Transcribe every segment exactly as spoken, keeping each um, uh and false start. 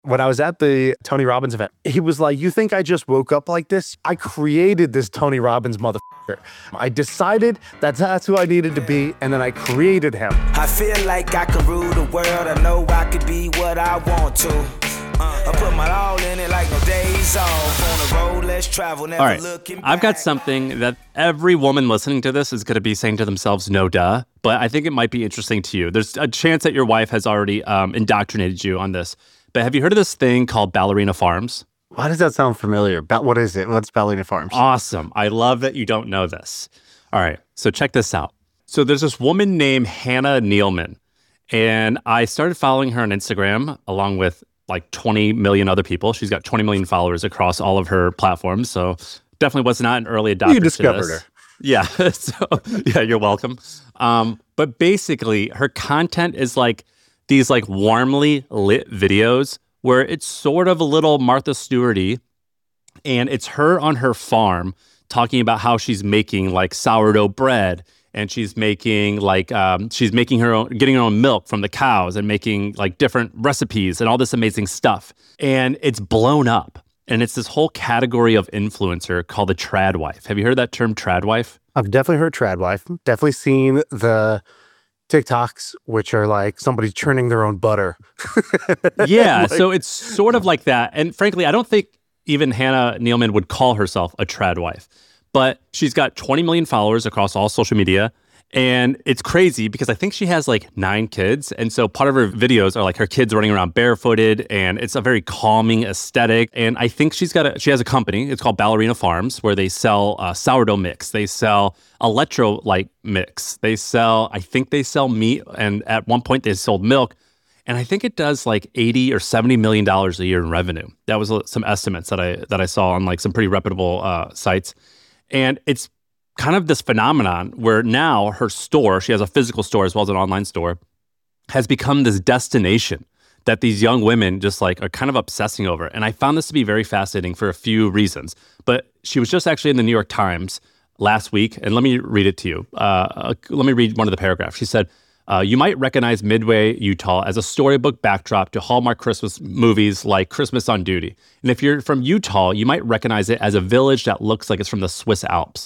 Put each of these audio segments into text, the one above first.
When I was at the Tony Robbins event, he was like, you think I just woke up like this? I created this Tony Robbins motherfucker. I decided that that's who I needed to be, and then I created him. I feel like I can rule the world. I know I could be what I want to. Uh, I put my all in it like no days off. On the road, let's travel, never all right. looking back. I've got something that every woman listening to this is going to be saying to themselves, no duh, but I think it might be interesting to you. There's a chance that your wife has already um, indoctrinated you on this. But have you heard of this thing called Ballerina Farms? Why does that sound familiar? Ba- what is it? What's Ballerina Farms? Awesome. I love that you don't know this. All right. So check this out. So there's this woman named Hannah Nealman, and I started following her on Instagram along with like twenty million other people. She's got twenty million followers across all of her platforms. So definitely was not an early adopter. You discovered to this. her. Yeah. So yeah, you're welcome. Um, but basically her content is like these like warmly lit videos where it's sort of a little Martha Stewart-y, and it's her on her farm talking about how she's making like sourdough bread, and she's making like um, she's making her own, getting her own milk from the cows, and making like different recipes and all this amazing stuff. And it's blown up, and it's this whole category of influencer called the trad wife. Have you heard that term, trad wife? I've definitely heard trad wife. Definitely seen the TikToks, which are like somebody churning their own butter. Yeah, Like- so it's sort of like that. And frankly, I don't think even Hannah Nealman would call herself a trad wife, but she's got twenty million followers across all social media. And it's crazy because I think she has like nine kids. And so part of her videos are like her kids running around barefooted, and it's a very calming aesthetic. And I think she's got a, she has a company. It's called Ballerina Farms, where they sell uh, sourdough mix. They sell electrolyte mix. They sell, I think they sell meat. And at one point they sold milk. And I think it does like eighty or seventy million dollars a year in revenue. That was some estimates that I, that I saw on like some pretty reputable uh, sites. And it's kind of this phenomenon where now her store, she has a physical store as well as an online store, has become this destination that these young women just like are kind of obsessing over. And I found this to be very fascinating for a few reasons. But she was just actually in the New York Times last week, and let me read it to you. Uh, let me read one of the paragraphs. She said, uh, you might recognize Midway, Utah as a storybook backdrop to Hallmark Christmas movies like Christmas on Duty. And if you're from Utah, you might recognize it as a village that looks like it's from the Swiss Alps.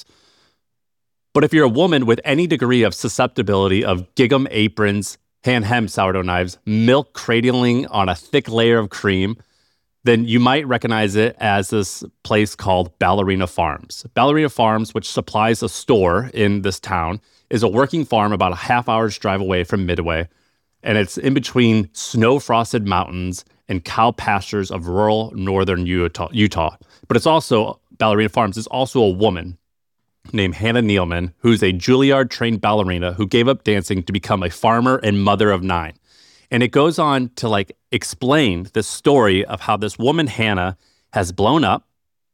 But if you're a woman with any degree of susceptibility of gingham aprons, hand-hemmed sourdough knives, milk cradling on a thick layer of cream, then you might recognize it as this place called Ballerina Farms. Ballerina Farms, which supplies a store in this town, is a working farm about a half hour's drive away from Midway. And it's in between snow-frosted mountains and cow pastures of rural northern Utah. Utah. But it's also, Ballerina Farms is also a woman named Hannah Nealman, who's a Juilliard-trained ballerina who gave up dancing to become a farmer and mother of nine. And it goes on to like explain the story of how this woman, Hannah, has blown up,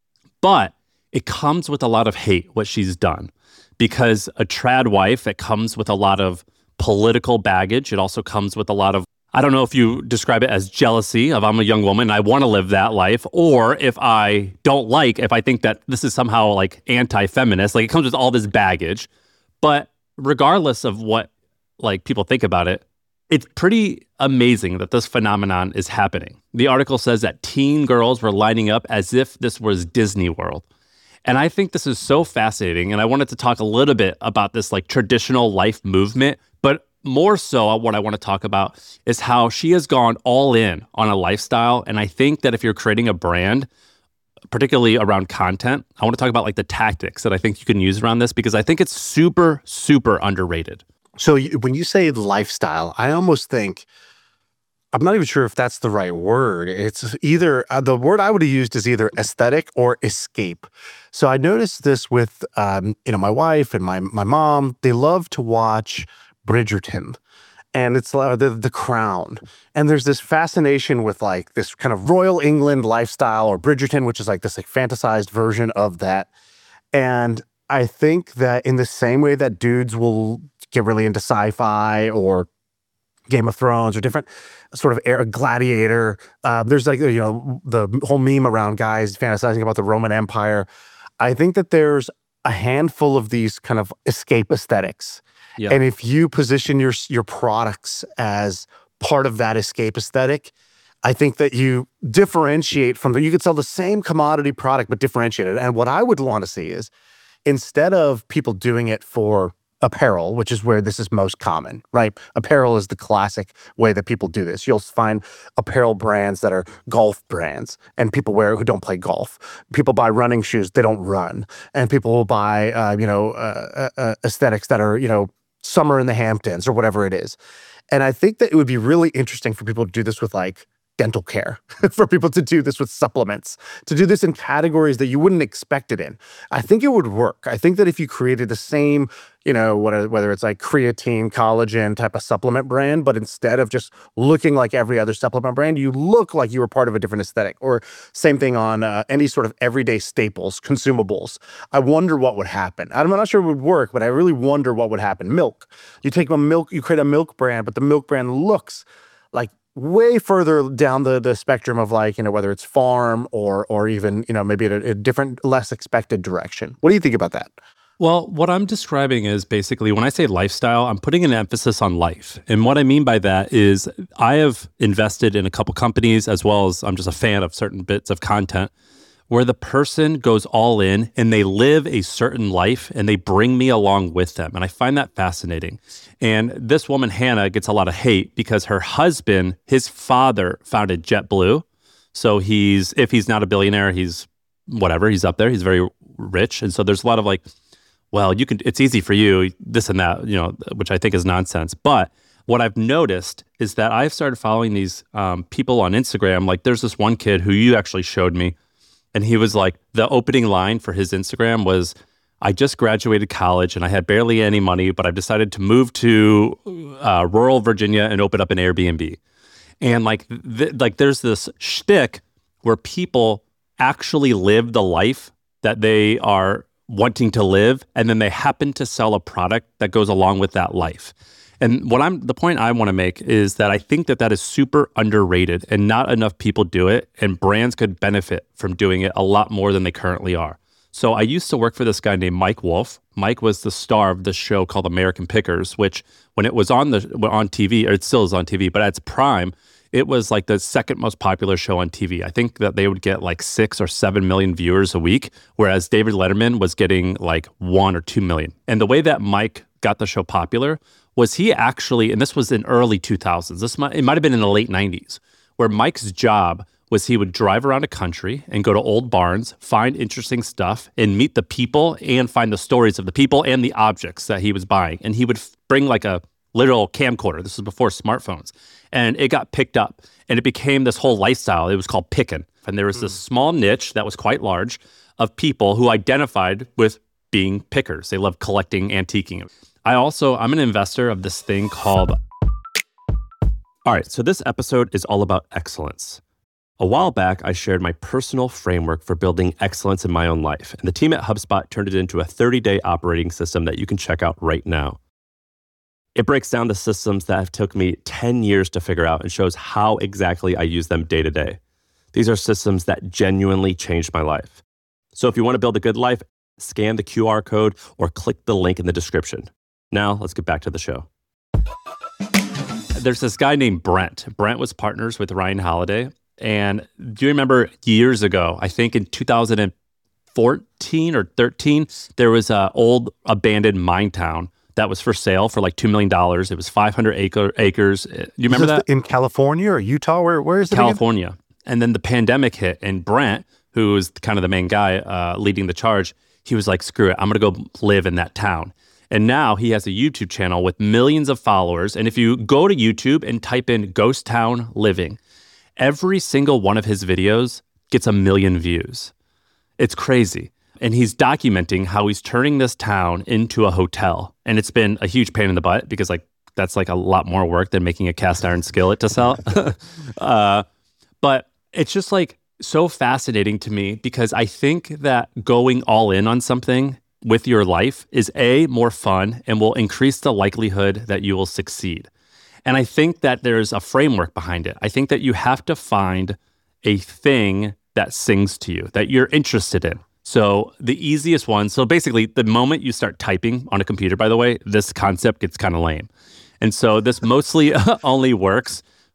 but it comes with a lot of hate, what she's done. Because a trad wife, it comes with a lot of political baggage. It also comes with a lot of, I don't know if you describe it as jealousy of I'm a young woman and I want to live that life, or if I don't like, if I think that this is somehow like anti-feminist, like it comes with all this baggage. But regardless of what like people think about it, it's pretty amazing that this phenomenon is happening. The article says that teen girls were lining up as if this was Disney World. And I think this is so fascinating. And I wanted to talk a little bit about this like traditional life movement, but more so what I want to talk about is how she has gone all in on a lifestyle. And I think that if you're creating a brand, particularly around content, I want to talk about like the tactics that I think you can use around this, because I think it's super, super underrated. So you, when you say lifestyle, I almost think, I'm not even sure if that's the right word. It's either, uh, the word I would have used is either aesthetic or escape. So I noticed this with, um, you know, my wife and my my mom. They love to watch Bridgerton, and it's uh, the the Crown. And there's this fascination with like this kind of Royal England lifestyle, or Bridgerton, which is like this like fantasized version of that. And I think that in the same way that dudes will get really into sci-fi or Game of Thrones or different sort of era, Gladiator. Uh, there's like, you know, the whole meme around guys fantasizing about the Roman Empire. I think that there's a handful of these kind of escape aesthetics. Yeah. And if you position your your products as part of that escape aesthetic, I think that you differentiate from the, you could sell the same commodity product, but differentiate it. And what I would want to see is instead of people doing it for apparel, which is where this is most common, right? Apparel is the classic way that people do this. You'll find apparel brands that are golf brands and people wear who don't play golf. People buy running shoes, they don't run. And people will buy, uh, you know, uh, uh, aesthetics that are, you know, summer in the Hamptons or whatever it is. And I think that it would be really interesting for people to do this with like dental care, for people to do this with supplements, to do this in categories that you wouldn't expect it in. I think it would work. I think that if you created the same, you know, whether it's like creatine, collagen type of supplement brand, but instead of just looking like every other supplement brand, you look like you were part of a different aesthetic. Or same thing on uh, any sort of everyday staples, consumables. I wonder what would happen. I'm not sure it would work, but I really wonder what would happen. Milk. You take a milk, you create a milk brand, but the milk brand looks like way further down the, the spectrum of like, you know, whether it's farm or or even, you know, maybe a, a different, less expected direction. What do you think about that? Well, what I'm describing is basically when I say lifestyle, I'm putting an emphasis on life. And what I mean by that is I have invested in a couple companies as well as I'm just a fan of certain bits of content where the person goes all in and they live a certain life and they bring me along with them. And I find that fascinating. And this woman, Hannah, gets a lot of hate because her husband, his father founded JetBlue. So he's, if he's not a billionaire, he's whatever, he's up there. He's very rich. And so there's a lot of like, well, you can, it's easy for you, this and that, you know, which I think is nonsense. But what I've noticed is that I've started following these um, people on Instagram. Like there's this one kid who you actually showed me. And he was like, the opening line for his Instagram was, I just graduated college and I had barely any money, but I've decided to move to uh, rural Virginia and open up an Airbnb. And like, th- like there's this shtick where people actually live the life that they are wanting to live, and then they happen to sell a product that goes along with that life. And what I'm the point I want to make is that I think that that is super underrated and not enough people do it, and brands could benefit from doing it a lot more than they currently are. So I used to work for this guy named Mike Wolf. Mike was the star of this show called American Pickers, which when it was on the on T V, or it still is on T V, but at its prime, it was like the second most popular show on T V. I think that they would get like six or seven million viewers a week, whereas David Letterman was getting like one or two million. And the way that Mike got the show popular was he actually, and this was in early two thousands, this might, it might have been in the late nineties, where Mike's job was he would drive around a country and go to old barns, find interesting stuff, and meet the people and find the stories of the people and the objects that he was buying. And he would f- bring like a literal camcorder. This was before smartphones. And it got picked up and it became this whole lifestyle. It was called pickin'. And there was mm. this small niche that was quite large of people who identified with being pickers. They loved collecting, antiquing. I also, I'm an investor of this thing called... All right, so this episode is all about excellence. A while back, I shared my personal framework for building excellence in my own life, and the team at HubSpot turned it into a thirty-day operating system that you can check out right now. It breaks down the systems that have took me ten years to figure out and shows how exactly I use them day to day. These are systems that genuinely changed my life. So if you want to build a good life, scan the Q R code or click the link in the description. Now, let's get back to the show. There's this guy named Brent. Brent was partners with Ryan Holiday. And do you remember years ago, I think in two thousand fourteen or thirteen, there was an old abandoned mine town that was for sale for like two million dollars. It was five hundred acre, acres. You remember that? In California or Utah? Where, where is it California. Again? And then the pandemic hit, and Brent, who was kind of the main guy uh, leading the charge, he was like, screw it, I'm going to go live in that town. And now he has a YouTube channel with millions of followers. And if you go to YouTube and type in Ghost Town Living, every single one of his videos gets a million views. It's crazy. And he's documenting how he's turning this town into a hotel. And it's been a huge pain in the butt because like that's like a lot more work than making a cast iron skillet to sell. uh, but it's just like so fascinating to me because I think that going all in on something with your life is A, more fun and will increase the likelihood that you will succeed. And I think that there's a framework behind it. I think that you have to find a thing that sings to you, that you're interested in. So the easiest one, so basically the moment you start typing on a computer, by the way, this concept gets kind of lame. And so this mostly only works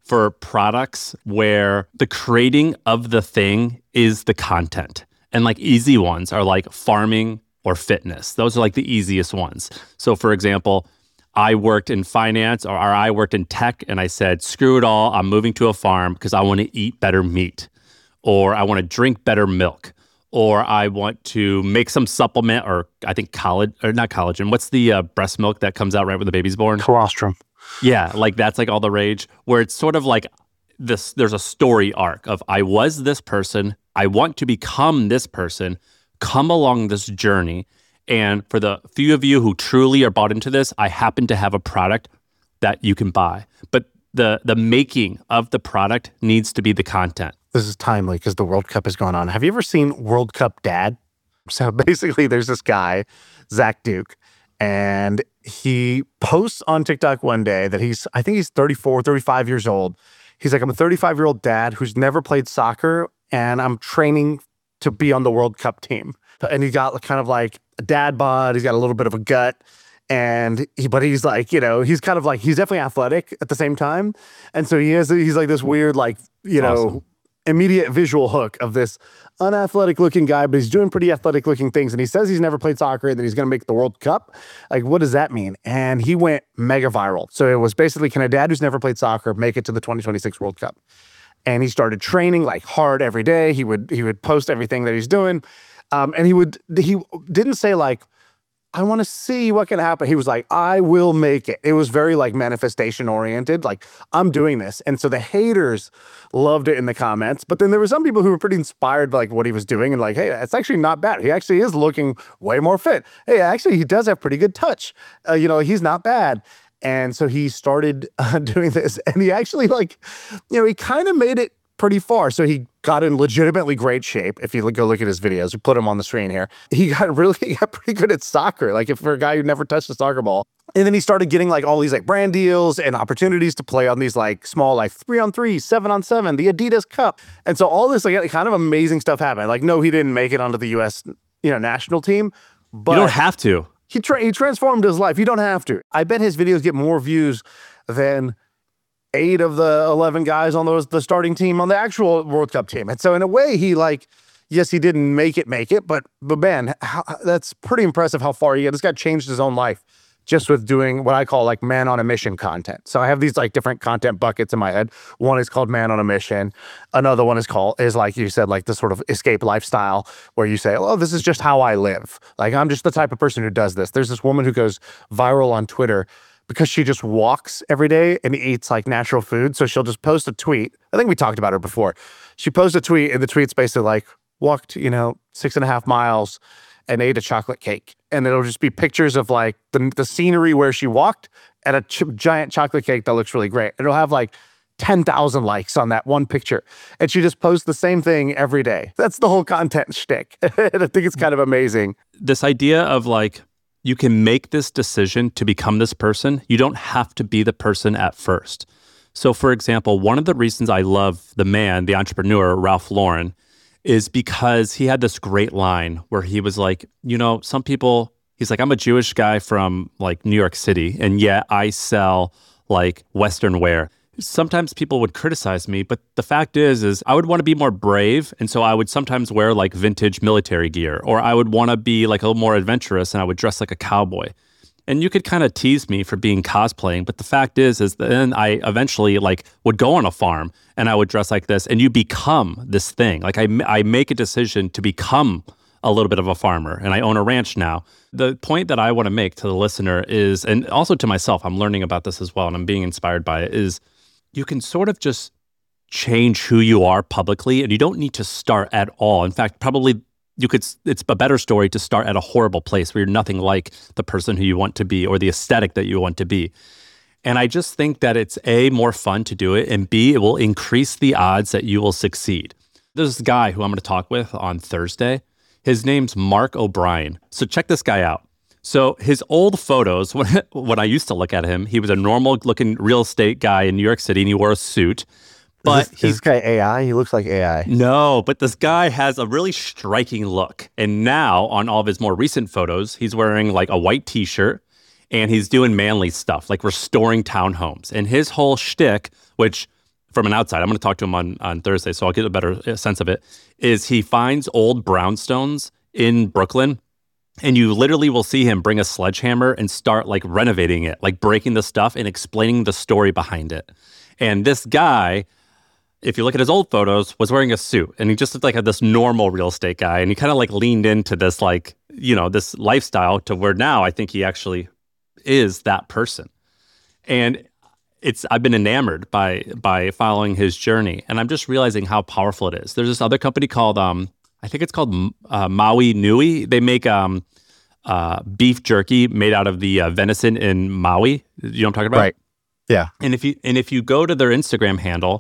for products where the creating of the thing is the content. And like easy ones are like farming or fitness. Those are like the easiest ones. So for example, I worked in finance or, or I worked in tech and I said, screw it all, I'm moving to a farm because I want to eat better meat, or I want to drink better milk, or I want to make some supplement, or I think collagen, or not collagen, what's the uh, breast milk that comes out right when the baby's born? Colostrum. Yeah, like that's like all the rage, where it's sort of like this, there's a story arc of I was this person, I want to become this person, come along this journey. And for the few of you who truly are bought into this, I happen to have a product that you can buy. But the the making of the product needs to be the content. This is timely because the World Cup has gone on. Have you ever seen World Cup Dad? So basically there's this guy, Zach Duke, and he posts on TikTok one day that he's, I think he's thirty-four, thirty-five years old. He's like, I'm a thirty-five-year-old dad who's never played soccer, and I'm training to be on the World Cup team. And he got kind of like a dad bod. He's got a little bit of a gut. And he, but he's like, you know, he's kind of like, he's definitely athletic at the same time. And so he has, he's like this weird, like, you know, awesome. immediate visual hook of this unathletic looking guy, but he's doing pretty athletic looking things. And he says he's never played soccer and that he's going to make the World Cup. Like, what does that mean? And he went mega viral. So it was basically, can a dad who's never played soccer make it to the twenty twenty-six World Cup? And he started training like hard every day. He would, he would post everything that he's doing. Um, and he would, he didn't say like, I want to see what can happen. He was like, I will make it. It was very like manifestation oriented. Like, I'm doing this. And so the haters loved it in the comments. But then there were some people who were pretty inspired by like what he was doing and like, hey, it's actually not bad. He actually is looking way more fit. Hey, actually, he does have pretty good touch. Uh, you know, he's not bad. And so he started uh, doing this, and he actually like, you know, he kind of made it pretty far. So he got in legitimately great shape. If you look, go look at his videos, we put him on the screen here. He got really, he got pretty good at soccer. Like if for a guy who never touched a soccer ball. And then he started getting like all these like brand deals and opportunities to play on these like small, like three on three, seven on seven, the Adidas Cup. And so all this like kind of amazing stuff happened. Like, no, he didn't make it onto the U S, you know, national team, but You don't have to. He, tra- he transformed his life. You don't have to. I bet his videos get more views than eight of the eleven guys on those the starting team on the actual World Cup team. And so in a way, he like, yes, he didn't make it, make it, but but man, how, that's pretty impressive how far he got. This guy changed his own life just with doing what I call like man on a mission content. So I have these like different content buckets in my head. One is called man on a mission. Another one is called, is like you said, like the sort of escape lifestyle where you say, oh, this is just how I live. Like I'm just the type of person who does this. There's this woman who goes viral on Twitter because she just walks every day and eats like natural food. So she'll just post a tweet. I think we talked about her before. She posts a tweet and the tweet's basically like, walked, you know, six and a half miles and ate a chocolate cake. And it'll just be pictures of like the, the scenery where she walked and a ch- giant chocolate cake that looks really great. It'll have like ten thousand likes on that one picture. And she just posts the same thing every day. That's the whole content shtick. And I think it's kind of amazing. This idea of like, you can make this decision to become this person. You don't have to be the person at first. So for example, one of the reasons I love the man, the entrepreneur, Ralph Lauren, is because he had this great line where he was like, you know, some people, he's like, I'm a Jewish guy from like New York City, and yet I sell like Western wear. Sometimes people would criticize me, but the fact is, is I would want to be more brave. And so I would sometimes wear like vintage military gear, or I would want to be like a little more adventurous and I would dress like a cowboy. And you could kind of tease me for being cosplaying, but the fact is, is then I eventually like would go on a farm and I would dress like this, and you become this thing. Like I, I make a decision to become a little bit of a farmer, and I own a ranch now. The point that I want to make to the listener is, and also to myself, I'm learning about this as well, and I'm being inspired by it, is you can sort of just change who you are publicly, and you don't need to start at all. In fact, probably you could, it's a better story to start at a horrible place where you're nothing like the person who you want to be or the aesthetic that you want to be. And I just think that it's A, more fun to do it, and B, it will increase the odds that you will succeed. There's this guy who I'm going to talk with on Thursday. His name's Mark O'Brien. So check this guy out. So his old photos, when, when I used to look at him, he was a normal looking real estate guy in New York City, and he wore a suit. But is this, is this guy A I? He looks like A I. No, but this guy has a really striking look. And now on all of his more recent photos, he's wearing like a white t-shirt and he's doing manly stuff, like restoring townhomes. And his whole shtick, which from an outside, I'm going to talk to him on, on Thursday, so I'll get a better sense of it, is he finds old brownstones in Brooklyn, and you literally will see him bring a sledgehammer and start like renovating it, like breaking the stuff and explaining the story behind it. And this guy, if you look at his old photos, was wearing a suit, and he just looked like this normal real estate guy. And he kind of like leaned into this, like, you know, this lifestyle to where now I think he actually is that person. And it's, I've been enamored by, by following his journey, and I'm just realizing how powerful it is. There's this other company called, um, I think it's called uh, Maui Nui. They make um, uh, beef jerky made out of the uh, venison in Maui. You know what I'm talking about? Right. Yeah. And if you, and if you go to their Instagram handle,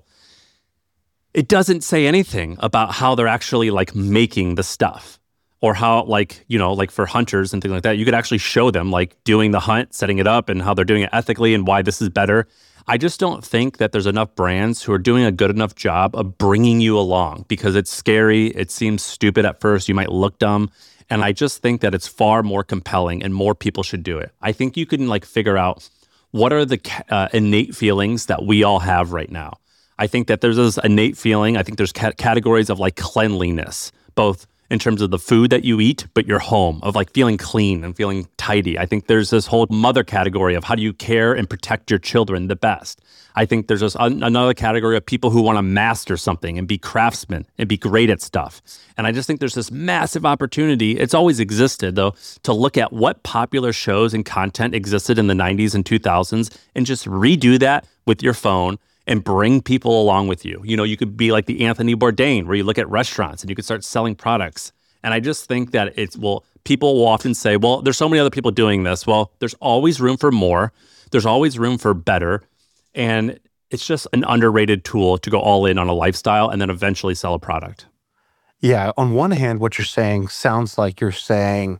it doesn't say anything about how they're actually like making the stuff, or how, like, you know, like for hunters and things like that, you could actually show them like doing the hunt, setting it up, and how they're doing it ethically and why this is better. I just don't think that there's enough brands who are doing a good enough job of bringing you along, because it's scary. It seems stupid at first. You might look dumb. And I just think that it's far more compelling, and more people should do it. I think you can like figure out what are the uh, innate feelings that we all have right now. I think that there's this innate feeling. I think there's ca- categories of like cleanliness, both in terms of the food that you eat, but your home, of like feeling clean and feeling tidy. I think there's this whole mother category of how do you care and protect your children the best. I think there's this un- another category of people who want to master something and be craftsmen and be great at stuff. And I just think there's this massive opportunity. It's always existed, though, to look at what popular shows and content existed in the nineties and two thousands and just redo that with your phone and bring people along with you. You know, you could be like the Anthony Bourdain, where you look at restaurants and you could start selling products. And I just think that it's, well, people will often say, well, there's so many other people doing this. Well, there's always room for more. There's always room for better. And it's just an underrated tool to go all in on a lifestyle and then eventually sell a product. Yeah. On one hand, what you're saying sounds like you're saying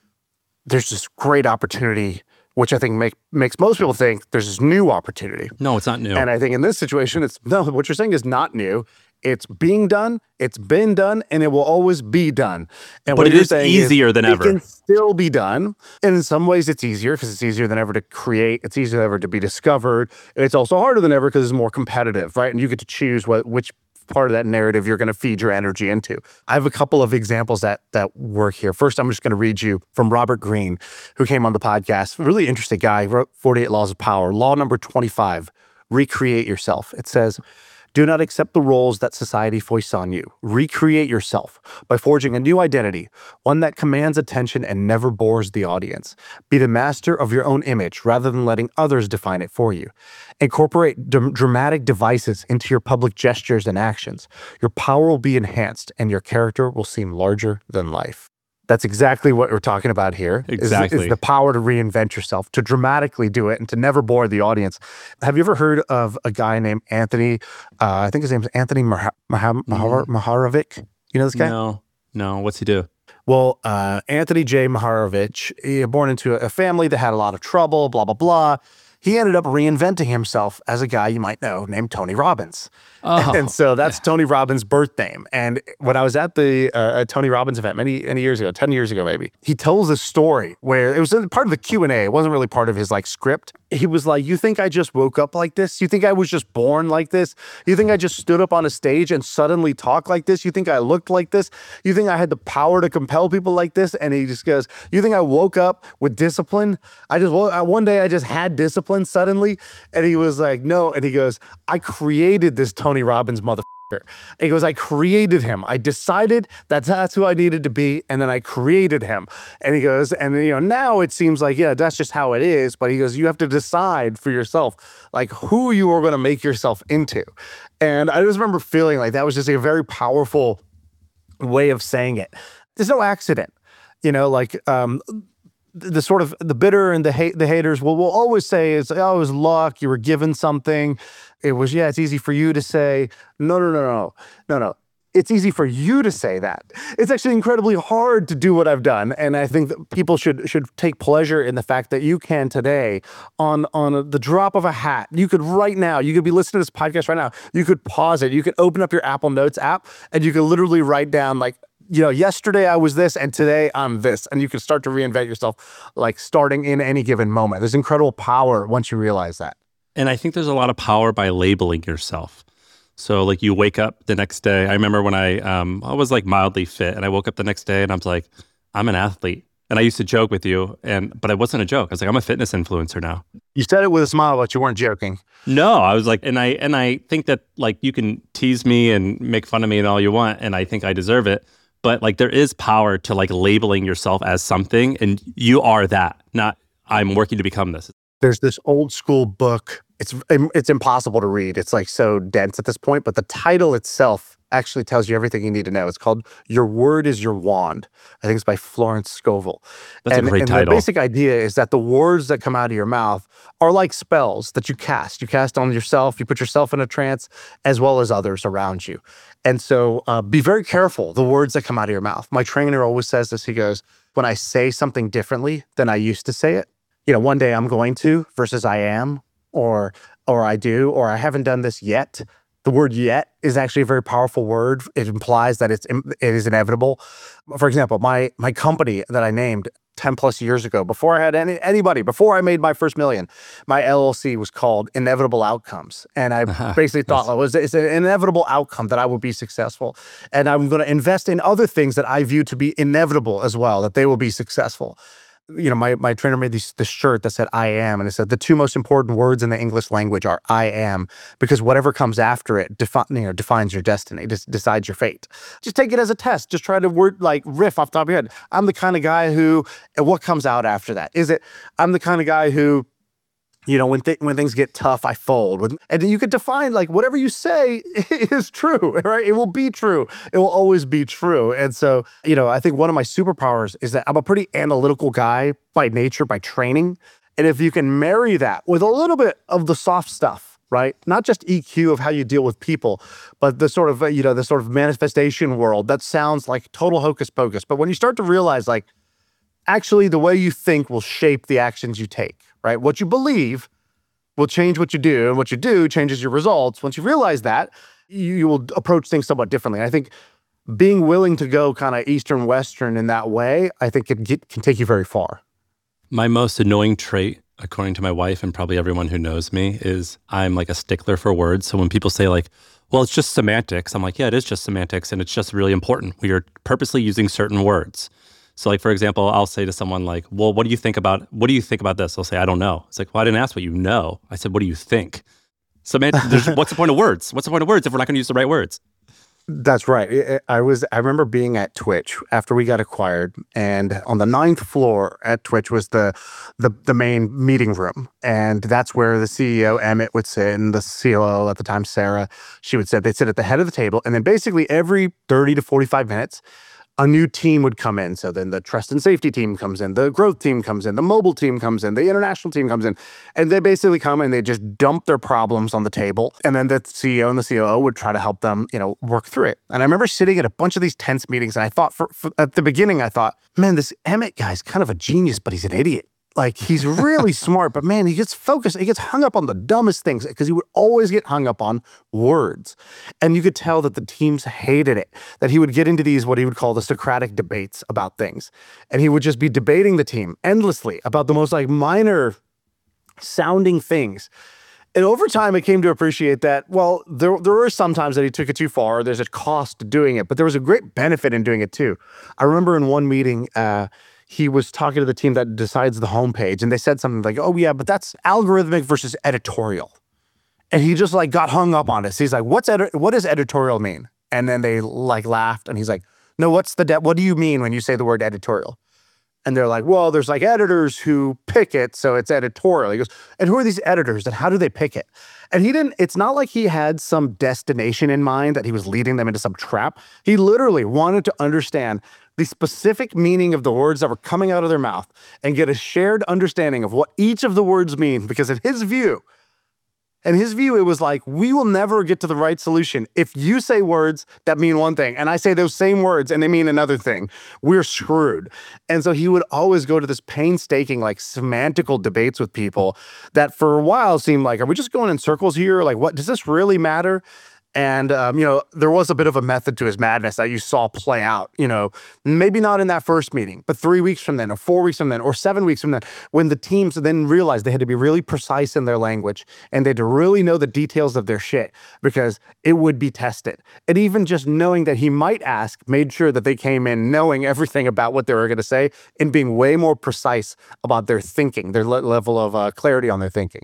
there's this great opportunity, which I think make, makes most people think there's this new opportunity. No, it's not new. And I think in this situation, it's no, what you're saying is not new. It's being done, it's been done, and it will always be done. And but what it you're is saying easier is than it ever. can still be done. And in some ways, it's easier because it's easier than ever to create. It's easier than ever to be discovered. And it's also harder than ever because it's more competitive, right? And you get to choose what which part of that narrative you're going to feed your energy into. I have a couple of examples that that work here. First, I'm just going to read you from Robert Greene, who came on the podcast. Really interesting guy. He wrote forty-eight Laws of Power. Law number twenty-five, recreate yourself. It says, do not accept the roles that society foists on you. Recreate yourself by forging a new identity, one that commands attention and never bores the audience. Be the master of your own image rather than letting others define it for you. Incorporate d- dramatic devices into your public gestures and actions. Your power will be enhanced and your character will seem larger than life. That's exactly what we're talking about here. Exactly. Is, is the power to reinvent yourself, to dramatically do it, and to never bore the audience. Have you ever heard of a guy named Anthony, uh, I think his name is Anthony Mahar- Mahar- Mahar- Maharovic? You know this guy? No, no. What's he do? Well, uh, Anthony J. Maharovich, he was born into a family that had a lot of trouble, blah, blah, blah. He ended up reinventing himself as a guy you might know named Tony Robbins. Oh, and so that's yeah. Tony Robbins' birth name. And when I was at the uh, Tony Robbins event many, many years ago, ten years ago maybe, he tells a story where it was part of the Q and A. It wasn't really part of his like script. He was like, you think I just woke up like this? You think I was just born like this? You think I just stood up on a stage and suddenly talked like this? You think I looked like this? You think I had the power to compel people like this? And he just goes, you think I woke up with discipline? I just, well, one day I just had discipline suddenly. And he was like, no. And he goes, I created this Tony Robbins motherfucker. And he goes, I created him. I decided that that's who I needed to be. And then I created him. And he goes, and you know, now it seems like, yeah, that's just how it is. But he goes, you have to decide for yourself, like who you are going to make yourself into. And I just remember feeling like that was just a very powerful way of saying it. There's no accident, you know, like, um, the, the sort of the bitter and the hate, the haters will, will always say it's, oh, it was luck. You were given something. It was, yeah, it's easy for you to say, no, no, no, no, no, no. It's easy for you to say that. It's actually incredibly hard to do what I've done. And I think that people should should take pleasure in the fact that you can today, on, on the drop of a hat, you could right now, you could be listening to this podcast right now, you could pause it, you could open up your Apple Notes app, and you could literally write down like, you know, yesterday I was this and today I'm this. And you can start to reinvent yourself, like starting in any given moment. There's incredible power once you realize that. And I think there's a lot of power by labeling yourself. So like you wake up the next day. I remember when I um I was like mildly fit and I woke up the next day and I was like, I'm an athlete. And I used to joke with you, and but it wasn't a joke. I was like, I'm a fitness influencer now. You said it with a smile, but you weren't joking. No, I was like, and I and I think that like you can tease me and make fun of me and all you want, and I think I deserve it. But like there is power to like labeling yourself as something, and you are that, not I'm working to become this. There's this old school book. It's it's impossible to read. It's like so dense at this point, but the title itself actually tells you everything you need to know. It's called Your Word is Your Wand. I think it's by Florence Scovel. That's and, a great and title. The basic idea is that the words that come out of your mouth are like spells that you cast. You cast on yourself, you put yourself in a trance, as well as others around you. And so uh, be very careful, the words that come out of your mouth. My trainer always says this. He goes, when I say something differently than I used to say it, you know, one day I'm going to versus I am, or or I do, or I haven't done this yet. The word yet is actually a very powerful word. It implies that it's it is inevitable. For example, my my company that I named ten plus years ago, before I had any anybody, before I made my first million, my L L C was called Inevitable Outcomes. And I basically thought it was it's an inevitable outcome that I would be successful. And I'm going to invest in other things that I view to be inevitable as well, that they will be successful. You know, my, my trainer made this, this shirt that said, I am. And it said, the two most important words in the English language are I am, because whatever comes after it defi- you know, defines your destiny, des- decides your fate. Just take it as a test. Just try to word like riff off the top of your head. I'm the kind of guy who, and what comes out after that? Is it, I'm the kind of guy who, you know, when th- when things get tough, I fold. When, and you could define like whatever you say is true, right? It will be true. It will always be true. And so, you know, I think one of my superpowers is that I'm a pretty analytical guy by nature, by training. And if you can marry that with a little bit of the soft stuff, right? Not just E Q of how you deal with people, but the sort of, you know, the sort of manifestation world that sounds like total hocus pocus. But when you start to realize like, actually the way you think will shape the actions you take, right? What you believe will change what you do, and what you do changes your results. Once you realize that, you, you will approach things somewhat differently. And I think being willing to go kind of Eastern Western in that way, I think it get, can take you very far. My most annoying trait, according to my wife and probably everyone who knows me, is I'm like a stickler for words. So when people say like, well, it's just semantics, I'm like, yeah, it is just semantics, and it's just really important. We are purposely using certain words. So like, for example, I'll say to someone like, well, what do you think about, what do you think about this? They'll say, I don't know. It's like, well, I didn't ask what you know. I said, what do you think? Semantics, there's, what's the point of words? What's the point of words if we're not going to use the right words? That's right. I was, I remember being at Twitch after we got acquired, and on the ninth floor at Twitch was the, the, the main meeting room. And that's where the C E O, Emmett, would sit, and the C O O at the time, Sarah, she would sit, they'd sit at the head of the table. And then basically every thirty to forty-five minutes, a new team would come in. So then the trust and safety team comes in, the growth team comes in, the mobile team comes in, the international team comes in. And they basically come and they just dump their problems on the table. And then the C E O and the C O O would try to help them, you know, work through it. And I remember sitting at a bunch of these tense meetings, and I thought, for, for at the beginning, I thought, man, this Emmett guy's kind of a genius, but he's an idiot. Like, he's really smart, but man, he gets focused. He gets hung up on the dumbest things, because he would always get hung up on words. And you could tell that the teams hated it, that he would get into these, what he would call the Socratic debates about things. And he would just be debating the team endlessly about the most like minor sounding things. And over time, I came to appreciate that, well, there, there were some times that he took it too far. There's a cost to doing it, but there was a great benefit in doing it too. I remember in one meeting, uh, he was talking to the team that decides the homepage, and they said something like, oh yeah, but that's algorithmic versus editorial. And he just like got hung up on this. He's like, what's edi- what does editorial mean? And then they like laughed, and he's like, no, what's the, de- what do you mean when you say the word editorial? And they're like, well, there's like editors who pick it, so it's editorial. He goes, and who are these editors, and how do they pick it? And he didn't, it's not like he had some destination in mind that he was leading them into some trap. He literally wanted to understand the specific meaning of the words that were coming out of their mouth and get a shared understanding of what each of the words mean. Because in his view, in his view, it was like, we will never get to the right solution if you say words that mean one thing and I say those same words and they mean another thing. We're screwed. And so he would always go to this painstaking, like semantical debates with people that for a while seemed like, are we just going in circles here? Like, what does this really matter? And, um, you know, there was a bit of a method to his madness that you saw play out, you know, maybe not in that first meeting, but three weeks from then, or four weeks from then, or seven weeks from then, when the teams then realized they had to be really precise in their language and they had to really know the details of their shit because it would be tested. And even just knowing that he might ask made sure that they came in knowing everything about what they were going to say and being way more precise about their thinking, their le- level of uh, clarity on their thinking.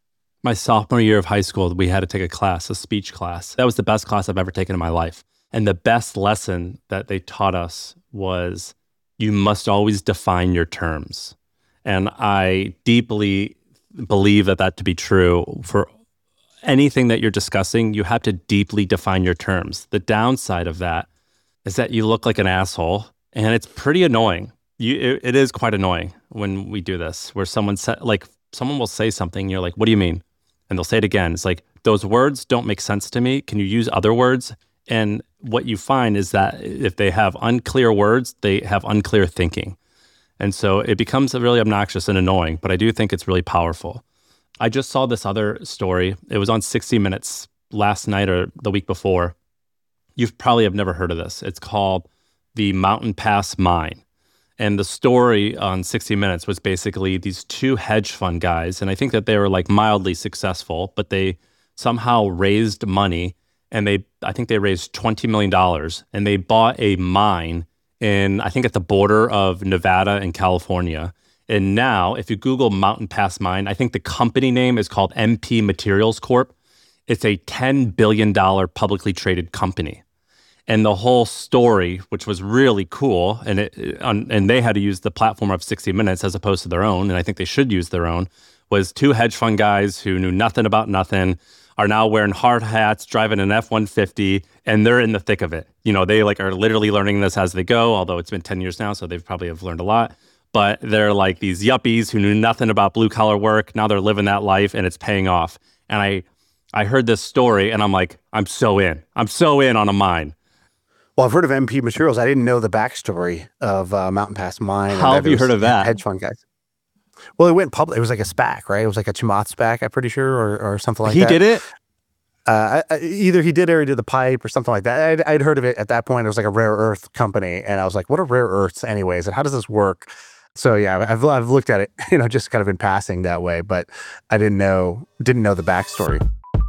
My sophomore year of high school, we had to take a class, a speech class. That was the best class I've ever taken in my life. And the best lesson that they taught us was you must always define your terms. And I deeply believe that that to be true for anything that you're discussing. You have to deeply define your terms. The downside of that is that you look like an asshole, and it's pretty annoying. You, it, it is quite annoying when we do this, where someone sa- like someone will say something, and you're like, "What do you mean?" And they'll say it again. It's like, those words don't make sense to me. Can you use other words? And what you find is that if they have unclear words, they have unclear thinking. And so it becomes really obnoxious and annoying, but I do think it's really powerful. I just saw this other story. It was on sixty minutes last night or the week before. You probably have never heard of this. It's called the Mountain Pass Mine. And the story on sixty minutes was basically these two hedge fund guys, and I think that they were like mildly successful, but they somehow raised money, and they I think they raised twenty million dollars, and they bought a mine in, I think at the border of Nevada and California. And now, if you Google Mountain Pass Mine, I think the company name is called M P Materials Corp. It's a ten billion dollars publicly traded company. And the whole story, which was really cool, and it, on, and they had to use the platform of sixty minutes as opposed to their own, and I think they should use their own, was two hedge fund guys who knew nothing about nothing, are now wearing hard hats, driving an F one fifty, and they're in the thick of it. You know, they like are literally learning this as they go, although it's been ten years now, so they've probably have learned a lot. But they're like these yuppies who knew nothing about blue collar work. Now they're living that life, and it's paying off. And I, I heard this story, and I'm like, I'm so in. I'm so in on a mine. Well, I've heard of M P Materials. I didn't know the backstory of uh, Mountain Pass Mine. How have you heard of that? Hedge fund guys. Well, it went public. It was like a SPAC, right? It was like a Chamath SPAC, I'm pretty sure, or, or something like he that. He did it? Uh, I, either he did it or he did the pipe or something like that. I'd, I'd heard of it at that point. It was like a rare earth company. And I was like, what are rare earths anyways? And how does this work? So yeah, I've, I've looked at it, you know, just kind of in passing that way, but I didn't know, didn't know the backstory.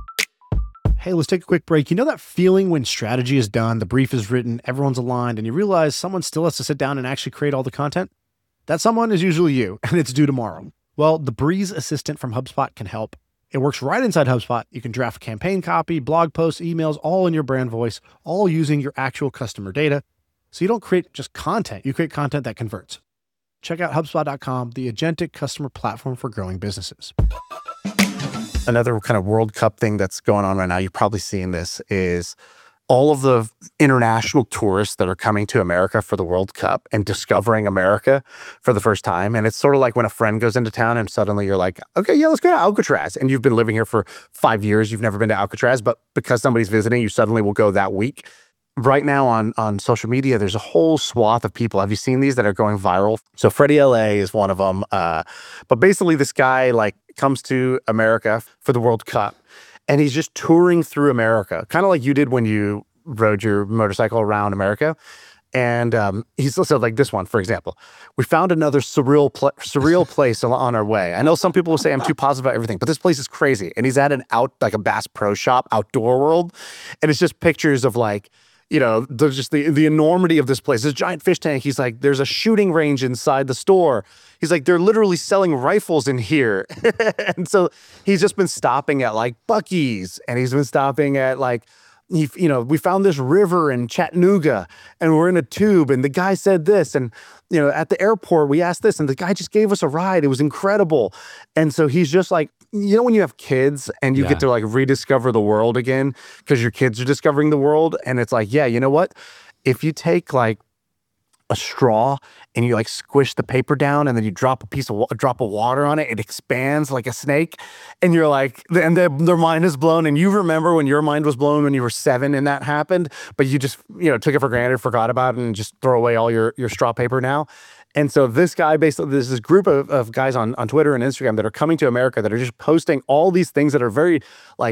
Hey, let's take a quick break. You know that feeling when strategy is done, the brief is written, everyone's aligned, and you realize someone still has to sit down and actually create all the content? That someone is usually you, and it's due tomorrow. Well, the Breeze Assistant from HubSpot can help. It works right inside HubSpot. You can draft campaign copy, blog posts, emails, all in your brand voice, all using your actual customer data. So you don't create just content, you create content that converts. Check out HubSpot dot com, the agentic customer platform for growing businesses. Another kind of World Cup thing that's going on right now, you've probably seen this, is all of the international tourists that are coming to America for the World Cup and discovering America for the first time. And it's sort of like when a friend goes into town and suddenly you're like, okay, yeah, let's go to Alcatraz. And you've been living here for five years. You've never been to Alcatraz, but because somebody's visiting, you suddenly will go that week. Right now on, on social media, there's a whole swath of people. Have you seen these that are going viral? So Freddie L A is one of them. Uh, but basically this guy like comes to America for the World Cup and he's just touring through America, kind of like you did when you rode your motorcycle around America. And um, he's also like this one, for example. We found another surreal pl- surreal place on our way. I know some people will say I'm too positive about everything, but this place is crazy. And he's at an out, like a Bass Pro Shop, outdoor world. And it's just pictures of like, you know, there's just the, the enormity of this place. This giant fish tank. He's like, there's a shooting range inside the store. He's like, they're literally selling rifles in here. And so he's just been stopping at like Buc-ee's, and he's been stopping at like, he, you know, we found this river in Chattanooga and we're in a tube and the guy said this. And, you know, at the airport, we asked this and the guy just gave us a ride. It was incredible. And so he's just like, you know, when you have kids and you Yeah. get to like rediscover the world again because your kids are discovering the world. And it's like, yeah, you know what? If you take like a straw and you like squish the paper down and then you drop a piece of wa- a drop of water on it, it expands like a snake. And you're like, and their, their mind is blown. And you remember when your mind was blown when you were seven and that happened, but you just, you know, took it for granted, forgot about it, and just throw away all your, your straw paper now. And so this guy, basically, there's this group of, of guys on, on Twitter and Instagram that are coming to America that are just posting all these things that are very like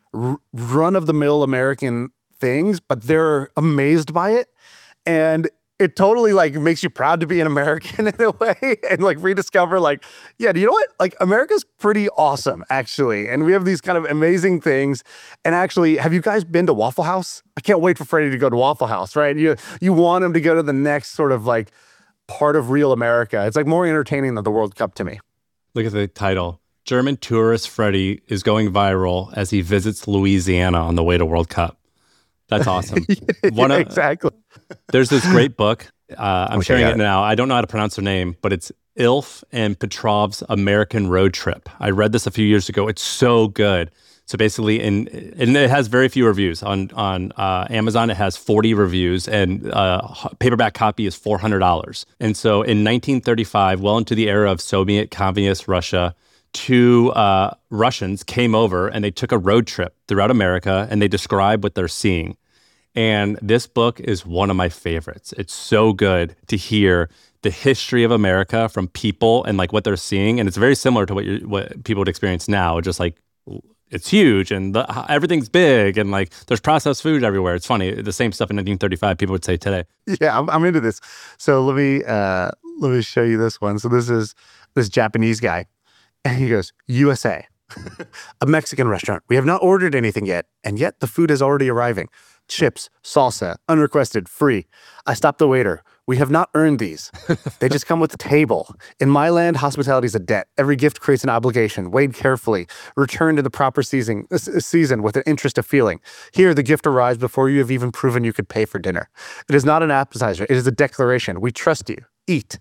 r- run-of-the-mill American things, but they're amazed by it. And it totally like makes you proud to be an American in a way, and like rediscover like, yeah, do you know what? Like America's pretty awesome actually. And we have these kind of amazing things. And actually, have you guys been to Waffle House? I can't wait for Freddie to go to Waffle House, right? You you want him to go to the next sort of like part of real America. It's like more entertaining than the World Cup to me. Look at the title. German tourist Freddie is going viral as he visits Louisiana on the way to World Cup. That's awesome. yeah, One of, exactly. There's this great book. Uh, I'm Okay, sharing got it it. now. I don't know how to pronounce her name, but it's Ilf and Petrov's American Road Trip. I read this a few years ago. It's so good. So basically, in, and it has very few reviews. On on uh, Amazon, it has forty reviews, and uh, paperback copy is four hundred dollars. And so in nineteen thirty-five, well into the era of Soviet communist Russia, two uh, Russians came over and they took a road trip throughout America, and they describe what they're seeing. And this book is one of my favorites. It's so good to hear the history of America from people and like what they're seeing. And it's very similar to what you what people would experience now. Just like it's huge and the, everything's big and like there's processed food everywhere. It's funny. The same stuff in nineteen thirty-five people would say today. Yeah, I'm, I'm into this. So let me uh, let me show you this one. So this is this Japanese guy, and he goes, U S A, a Mexican restaurant. We have not ordered anything yet, and yet the food is already arriving. Chips, salsa, unrequested, free. I stopped the waiter. We have not earned these. They just come with the table. In my land, hospitality is a debt. Every gift creates an obligation. Weighed carefully, returned in the proper season, uh, season with an interest of feeling. Here, the gift arrives before you have even proven you could pay for dinner. It is not an appetizer. It is a declaration. We trust you. Eat.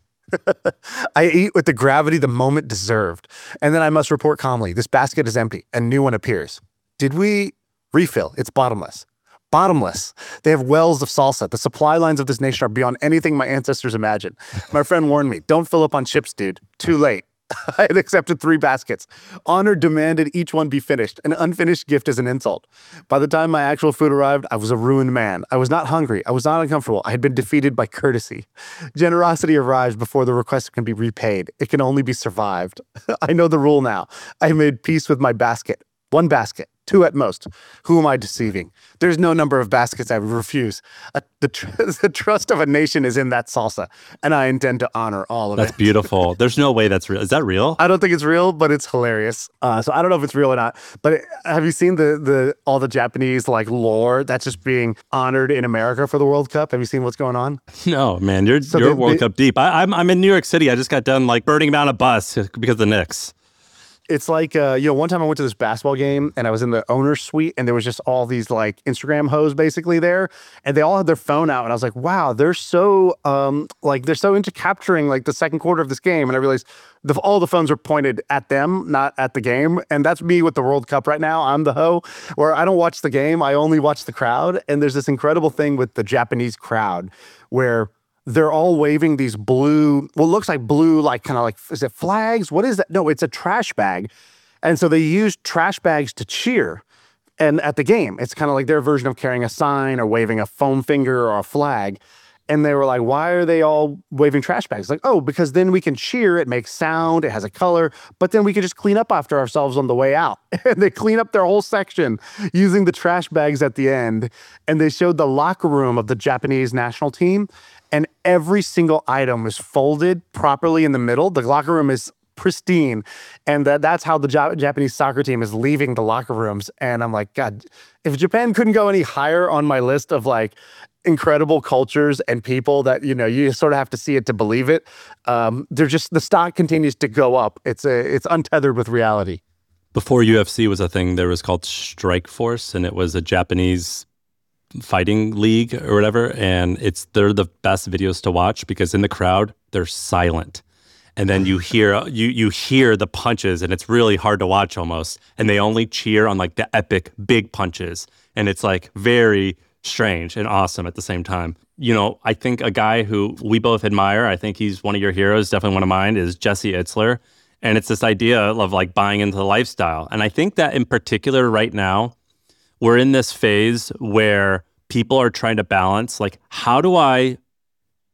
I eat with the gravity the moment deserved. And then I must report calmly, this basket is empty. A new one appears. Did we refill? It's bottomless. Bottomless. They have wells of salsa. The supply lines of this nation are beyond anything my ancestors imagined. My friend warned me, don't fill up on chips, dude. Too late. I had accepted three baskets. Honor demanded each one be finished. An unfinished gift is an insult. By the time my actual food arrived, I was a ruined man. I was not hungry. I was not uncomfortable. I had been defeated by courtesy. Generosity arrives before the request can be repaid. It can only be survived. I know the rule now. I made peace with my basket. One basket. Two at most. Who am I deceiving? There's no number of baskets I would refuse. Uh, the, tr- the trust of a nation is in that salsa, and I intend to honor all of That's it. beautiful. There's no way that's real. Is that real? I don't think it's real, but it's hilarious. Uh, so I don't know if it's real or not. But it, have you seen the the all the Japanese like lore that's just being honored in America for the World Cup? Have you seen what's going on? No, man. You're So you're they- World they- Cup deep. I, I'm I'm in New York City. I just got done like burning down a bus because of the Knicks. It's like, uh, you know, one time I went to this basketball game and I was in the owner's suite and there was just all these like Instagram hoes basically there, and they all had their phone out, and I was like, wow, they're so um, like they're so into capturing like the second quarter of this game, and I realized the, all the phones are pointed at them, not at the game, and that's me with the World Cup right now. I'm the hoe where I don't watch the game, I only watch the crowd, and there's this incredible thing with the Japanese crowd where they're all waving these blue, well, it looks like blue, like kind of like, is it flags? What is that? No, it's a trash bag. And so they use trash bags to cheer. And at the game, it's kind of like their version of carrying a sign or waving a foam finger or a flag. And they were like, why are they all waving trash bags? Like, oh, because then we can cheer. It makes sound. It has a color. But then we can just clean up after ourselves on the way out. And they clean up their whole section using the trash bags at the end. And they showed the locker room of the Japanese national team. And every single item is folded properly in the middle. The locker room is pristine. And that, that's how the Ja- Japanese soccer team is leaving the locker rooms. And I'm like, God, if Japan couldn't go any higher on my list of like incredible cultures and people that, you know, you sort of have to see it to believe it. Um, they're just, the stock continues to go up. It's a, it's untethered with reality. Before U F C was a thing, there was called Strike Force, and it was a Japanese fighting league or whatever. And it's they're the best videos to watch because in the crowd they're silent, and then you hear you you hear the punches, and it's really hard to watch almost. And they only cheer on like the epic big punches, and it's like very strange and awesome at the same time. You know, I think a guy who we both admire, I think he's one of your heroes, definitely one of mine, is Jesse Itzler. And it's this idea of like buying into the lifestyle. And I think that in particular right now, we're in this phase where people are trying to balance, like, how do I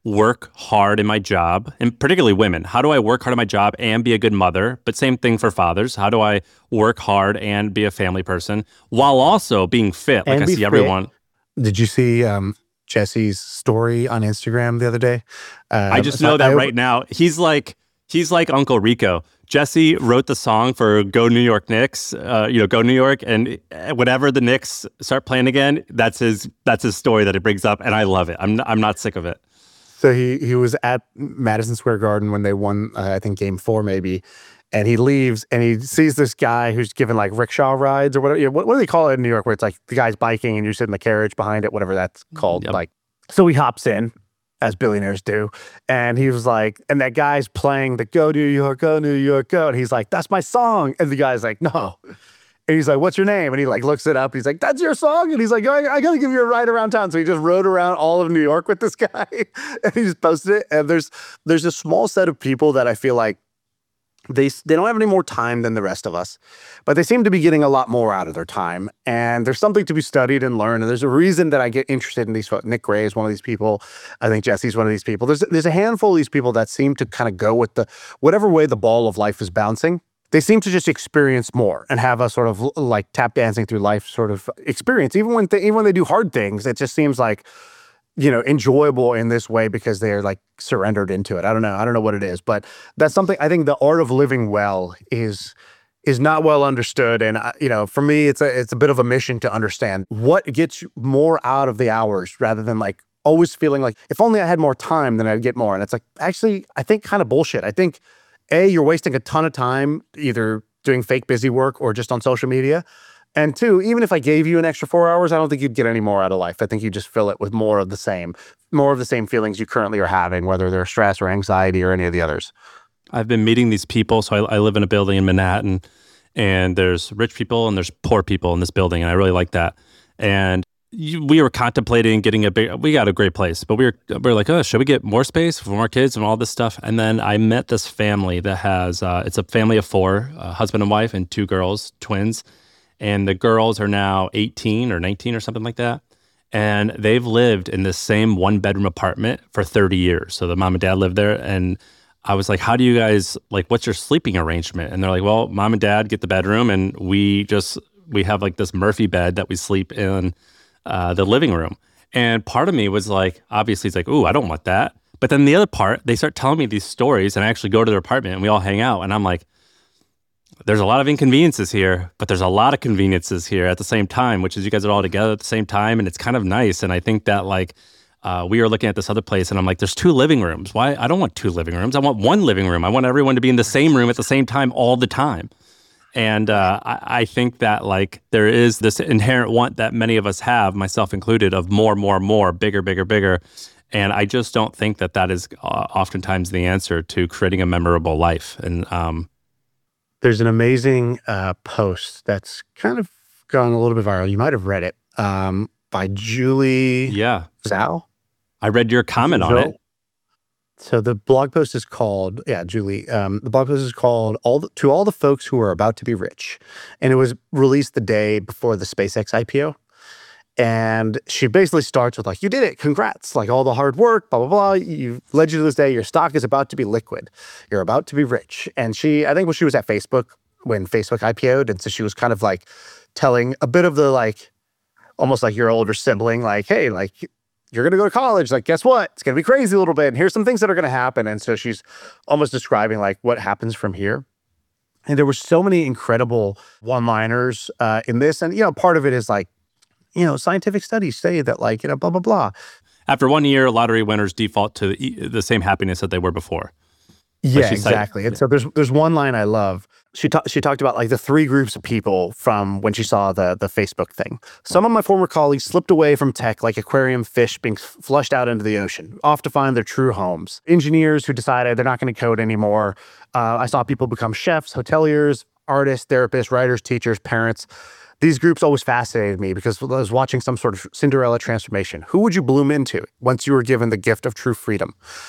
work hard in my job, and particularly women? How do I work hard in my job and be a good mother? But same thing for fathers. How do I work hard and be a family person while also being fit? Like And I be see fit. everyone. Did you see um, Jesse's story on Instagram the other day? Uh, I just so know that I- right now. He's like he's like Uncle Rico. Jesse wrote the song for "Go New York Knicks," uh, you know, "Go New York," and whenever the Knicks start playing again, that's his that's his story that it brings up, and I love it. I'm I'm not sick of it. So he he was at Madison Square Garden when they won, uh, I think, game four maybe, and he leaves and he sees this guy who's giving like rickshaw rides or whatever. You know, what, what do they call it in New York where it's like the guy's biking and you sit in the carriage behind it, whatever that's called. Yep. Like, so he hops in, as billionaires do, and he was like, and that guy's playing the "Go New York, Go New York, Go," and he's like, "That's my song," and the guy's like, "No." And he's like, "What's your name?" And he like looks it up. He's like, "That's your song?" And he's like, I, I gotta give you a ride around town. So he just rode around all of New York with this guy and he just posted it. And there's there's a small set of people that I feel like they they don't have any more time than the rest of us, but they seem to be getting a lot more out of their time. And there's something to be studied and learned. And there's a reason that I get interested in these folks. Nick Gray is one of these people. I think Jesse's one of these people. There's there's a handful of these people that seem to kind of go with the whatever way the ball of life is bouncing. They seem to just experience more and have a sort of like tap dancing through life sort of experience. Even when th- even when they do hard things, it just seems like, you know, enjoyable in this way because they're like surrendered into it. I don't know. I don't know what it is, but that's something. I think the art of living well is is not well understood. And uh, you know, for me, it's a it's a bit of a mission to understand what gets you more out of the hours rather than like always feeling like if only I had more time, then I'd get more. And it's like actually, I think kind of bullshit. I think. A, you're wasting a ton of time either doing fake busy work or just on social media. And two, even if I gave you an extra four hours, I don't think you'd get any more out of life. I think you just fill it with more of the same, more of the same feelings you currently are having, whether they're stress or anxiety or any of the others. I've been meeting these people. So I, I live in a building in Manhattan, and there's rich people and there's poor people in this building, and I really like that. And you, we were contemplating getting a big, we got a great place, but we were, we were like, oh, should we get more space for more kids and all this stuff? And then I met this family that has, uh, it's a family of four, a husband and wife and two girls, twins. And the girls are now eighteen or nineteen or something like that. And they've lived in the same one bedroom apartment for thirty years. So the mom and dad lived there. And I was like, how do you guys, like, what's your sleeping arrangement? And they're like, well, mom and dad get the bedroom and we just, we have like this Murphy bed that we sleep in Uh, the living room. And part of me was like, obviously it's like, ooh, I don't want that. But then the other part, they start telling me these stories and I actually go to their apartment and we all hang out. And I'm like, there's a lot of inconveniences here, but there's a lot of conveniences here at the same time, which is you guys are all together at the same time. And it's kind of nice. And I think that like, uh, we were looking at this other place and I'm like, there's two living rooms. Why? I don't want two living rooms. I want one living room. I want everyone to be in the same room at the same time all the time. And uh, I, I think that like there is this inherent want that many of us have, myself included, of more, more, more, bigger, bigger, bigger. And I just don't think that that is uh, oftentimes the answer to creating a memorable life. And um, There's an amazing uh, post that's kind of gone a little bit viral. You might have read it um, by Julie yeah, Zhao. I read your comment on it. So the blog post is called, yeah, Julie. Um, the blog post is called "All the, to all the folks who are about to be rich," and it was released the day before the SpaceX I P O. And she basically starts with like, "You did it, congrats! Like all the hard work, blah blah blah. You've led you to this day. Your stock is about to be liquid. You're about to be rich." And she, I think, when she was at Facebook when Facebook I P O'd, and so she was kind of like telling a bit of the like, almost like your older sibling, like, "Hey, like." You're going to go to college. Like, guess what? It's going to be crazy a little bit. And here's some things that are going to happen. And so she's almost describing like what happens from here. And there were so many incredible one-liners uh, in this. And, you know, part of it is like, you know, scientific studies say that like, you know, blah, blah, blah. After one year, lottery winners default to the, the same happiness that they were before. Yeah, she exactly. Cited, and so there's there's one line I love. She ta- she talked about like the three groups of people from when she saw the the Facebook thing. Some of my former colleagues slipped away from tech like aquarium fish being flushed out into the ocean, off to find their true homes. Engineers who decided they're not going to code anymore. Uh, I saw people become chefs, hoteliers, artists, therapists, writers, teachers, parents. These groups always fascinated me because I was watching some sort of Cinderella transformation. Who would you bloom into once you were given the gift of true freedom?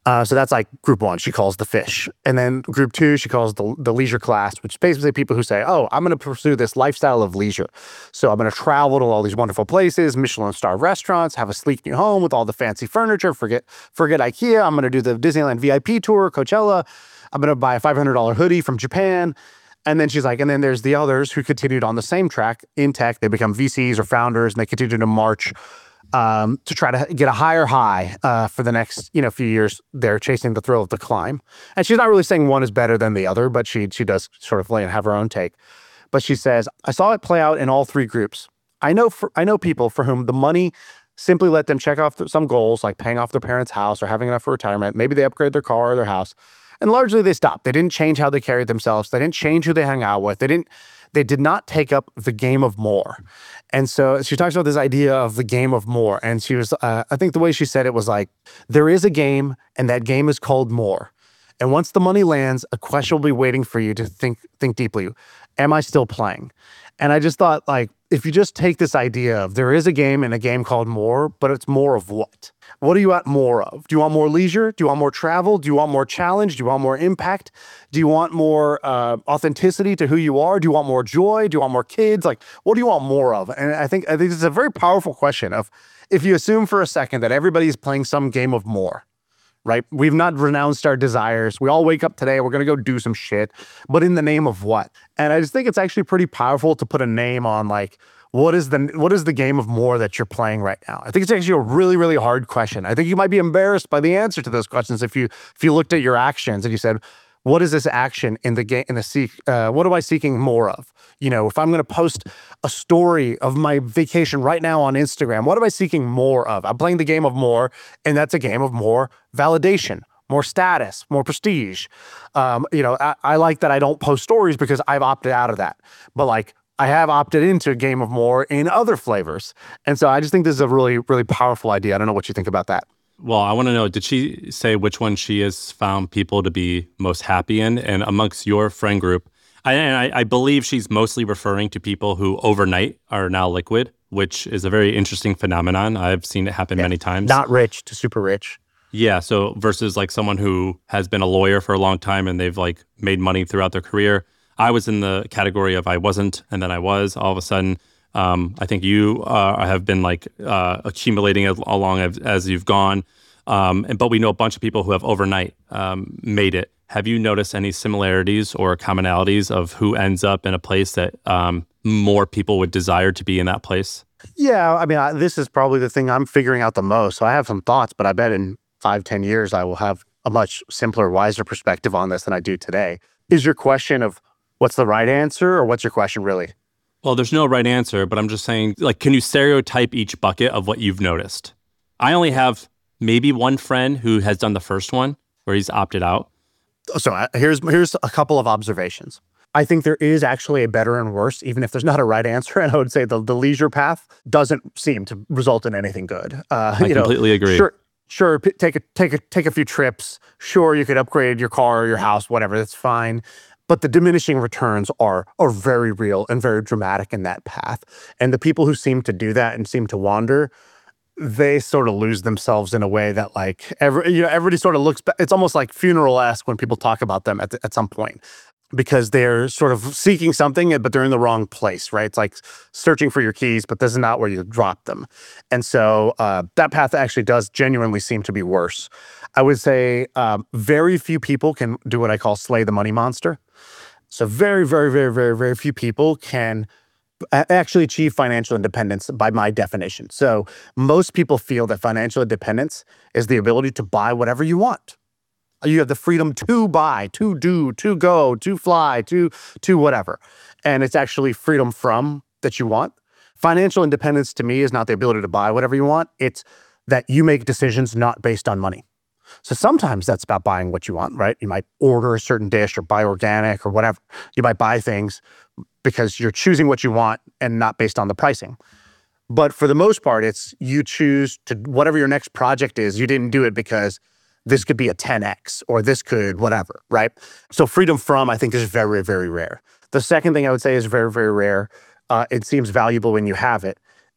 Uh, so that's like group one, she calls the fish. And then group two, she calls the, the leisure class, which is basically people who say, oh, I'm going to pursue this lifestyle of leisure. So I'm going to travel to all these wonderful places, Michelin star restaurants, have a sleek new home with all the fancy furniture, forget forget IKEA. I'm going to do the Disneyland V I P tour, Coachella. I'm going to buy a five hundred dollars hoodie from Japan. And then she's like, and then there's the others who continued on the same track in tech. They become V Cs or founders, and they continue to march Um, to try to get a higher high uh, for the next, you know, few years. They're chasing the thrill of the climb. And she's not really saying one is better than the other, but she she does sort of lay and have her own take. But she says, I saw it play out in all three groups. I know for, I know people for whom the money simply let them check off some goals, like paying off their parents' house or having enough for retirement. Maybe they upgrade their car or their house. And largely they stopped. They didn't change how they carried themselves. They didn't change who they hung out with. They didn't They did not take up the game of more. And so she talks about this idea of the game of more. And she was, uh, I think the way she said it was like, there is a game and that game is called more. And once the money lands, a question will be waiting for you to think think deeply. Am I still playing? And I just thought, like, if you just take this idea of there is a game and a game called more, but it's more of what? What do you want more of? Do you want more leisure? Do you want more travel? Do you want more challenge? Do you want more impact? Do you want more uh, authenticity to who you are? Do you want more joy? Do you want more kids? Like, what do you want more of? And I think I think it's a very powerful question of, if you assume for a second that everybody's playing some game of more, right? We've not renounced our desires. We all wake up today, we're going to go do some shit, but in the name of what? And I just think it's actually pretty powerful to put a name on, like, what is the what is the game of more that you're playing right now? I think it's actually a really, really hard question. I think you might be embarrassed by the answer to those questions if you if you looked at your actions and you said, what is this action in the game, in the seek, uh, what am I seeking more of? You know, if I'm going to post a story of my vacation right now on Instagram, what am I seeking more of? I'm playing the game of more, and that's a game of more validation, more status, more prestige. Um, you know, I, I like that I don't post stories because I've opted out of that. But like, I have opted into a game of more in other flavors. And so I just think this is a really, really powerful idea. I don't know what you think about that. Well, I want to know, did she say which one she has found people to be most happy in? And amongst your friend group, I, and I, I believe she's mostly referring to people who overnight are now liquid, which is a very interesting phenomenon. I've seen it happen Yeah. many times. Not rich to super rich. Yeah, so versus like someone who has been a lawyer for a long time and they've like made money throughout their career. I was in the category of I wasn't, and then I was all of a sudden. Um, I think you uh, have been like uh, accumulating as, along as, as you've gone. Um, and, but we know a bunch of people who have overnight um, made it. Have you noticed any similarities or commonalities of who ends up in a place that um, more people would desire to be in that place? Yeah, I mean, I, this is probably the thing I'm figuring out the most. So I have some thoughts, but I bet in five, ten years, I will have a much simpler, wiser perspective on this than I do today. Is your question of what's the right answer, or what's your question really? Well, there's no right answer, but I'm just saying, like, can you stereotype each bucket of what you've noticed? I only have maybe one friend who has done the first one where he's opted out. So uh, here's here's a couple of observations. I think there is actually a better and worse, even if there's not a right answer. And I would say the, the leisure path doesn't seem to result in anything good. Uh, I you completely know, agree. Sure, sure. p- Take a take a take a few trips. Sure, you could upgrade your car or your house, whatever. That's fine. But the diminishing returns are are very real and very dramatic in that path. And the people who seem to do that and seem to wander, they sort of lose themselves in a way that, like, every, you know, everybody sort of looks back. It's almost like funeral-esque when people talk about them at, the, at some point, because they're sort of seeking something, but they're in the wrong place, right? It's like searching for your keys, but this is not where you drop them. And so uh, that path actually does genuinely seem to be worse. I would say um, very few people can do what I call slay the money monster. So very, very, very, very, very few people can a- actually achieve financial independence by my definition. So most people feel that financial independence is the ability to buy whatever you want. You have the freedom to buy, to do, to go, to fly, to to whatever. And it's actually freedom from that you want. Financial independence to me is not the ability to buy whatever you want. It's that you make decisions not based on money. So sometimes that's about buying what you want, right? You might order a certain dish or buy organic or whatever. You might buy things because you're choosing what you want and not based on the pricing. But for the most part, it's you choose to, whatever your next project is, you didn't do it because this could be a ten X or this could whatever, right? So freedom from, I think, is very, very rare. The second thing I would say is very, very rare. Uh, it seems valuable when you have it.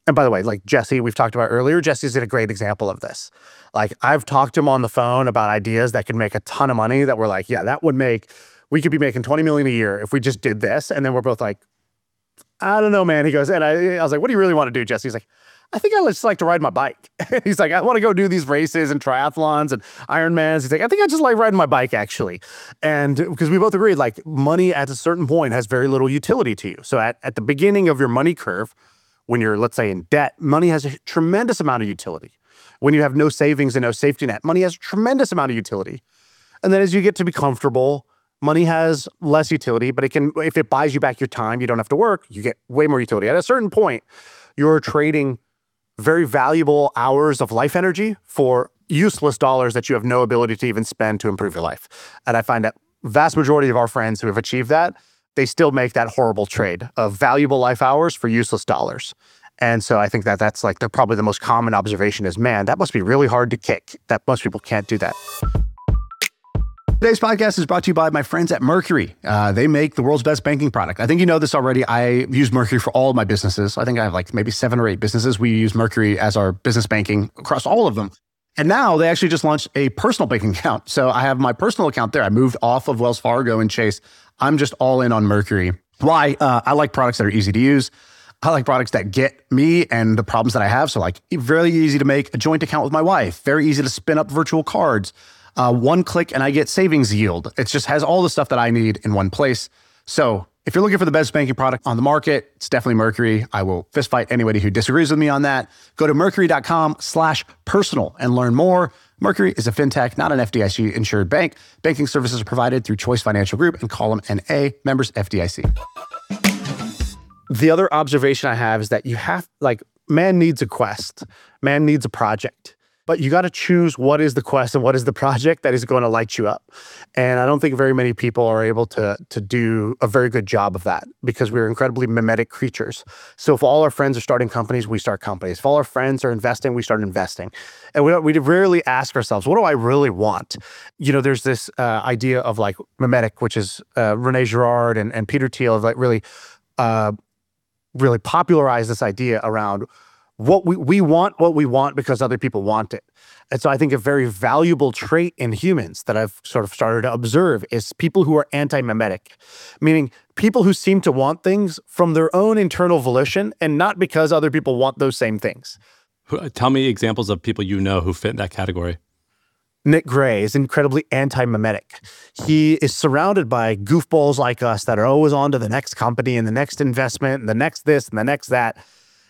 And by the way, like Jesse, we've talked about earlier, Jesse's a great example of this. Like I've talked to him on the phone about ideas that could make a ton of money that we're like, yeah, that would make, we could be making twenty million a year if we just did this. And then we're both like, I don't know, man. He goes, and I, I was like, what do you really want to do, Jesse? He's like, I think I just like to ride my bike. He's like, I want to go do these races and triathlons and Ironmans. He's like, I think I just like riding my bike, actually. And because we both agreed, like money at a certain point has very little utility to you. So at, at the beginning of your money curve, when you're, let's say, in debt, money has a tremendous amount of utility. When you have no savings and no safety net, money has a tremendous amount of utility. And then as you get to be comfortable, money has less utility, but it can, if it buys you back your time, you don't have to work, you get way more utility. At a certain point, you're trading very valuable hours of life energy for useless dollars that you have no ability to even spend to improve your life. And I find that vast majority of our friends who have achieved that, they still make that horrible trade of valuable life hours for useless dollars. And so I think that that's like the probably the most common observation is, man, that must be really hard to kick. That most people can't do that. Today's podcast is brought to you by my friends at Mercury. Uh, they make the world's best banking product. I think you know this already. I use Mercury for all of my businesses. I think I have like maybe seven or eight businesses. We use Mercury as our business banking across all of them. And now they actually just launched a personal banking account. So I have my personal account there. I moved off of Wells Fargo and Chase. I'm just all in on Mercury. Why? Uh, I like products that are easy to use. I like products that get me and the problems that I have. So like very easy to make a joint account with my wife. Very easy to spin up virtual cards. Uh, one click and I get savings yield. It just has all the stuff that I need in one place. So if you're looking for the best banking product on the market, it's definitely Mercury. I will fist fight anybody who disagrees with me on that. Go to mercury.com slash personal and learn more. Mercury is a fintech, not an F D I C insured bank. Banking services are provided through Choice Financial Group and Column N A, members F D I C. The other observation I have is that you have, like, man needs a quest. Man needs a project. But you got to choose what is the quest and what is the project that is going to light you up. And I don't think very many people are able to, to do a very good job of that because we're incredibly mimetic creatures. So if all our friends are starting companies, we start companies. If all our friends are investing, we start investing. And we, we rarely ask ourselves, what do I really want? You know, there's this uh, idea of like mimetic, which is uh, Rene Girard and, and Peter Thiel have like really, uh, really popularized this idea around what we, we want what we want because other people want it. And so I think a very valuable trait in humans that I've sort of started to observe is people who are anti-mimetic, meaning people who seem to want things from their own internal volition and not because other people want those same things. Tell me examples of people you know who fit in that category. Nick Gray is incredibly anti-mimetic. He is surrounded by goofballs like us that are always on to the next company and the next investment and the next this and the next that.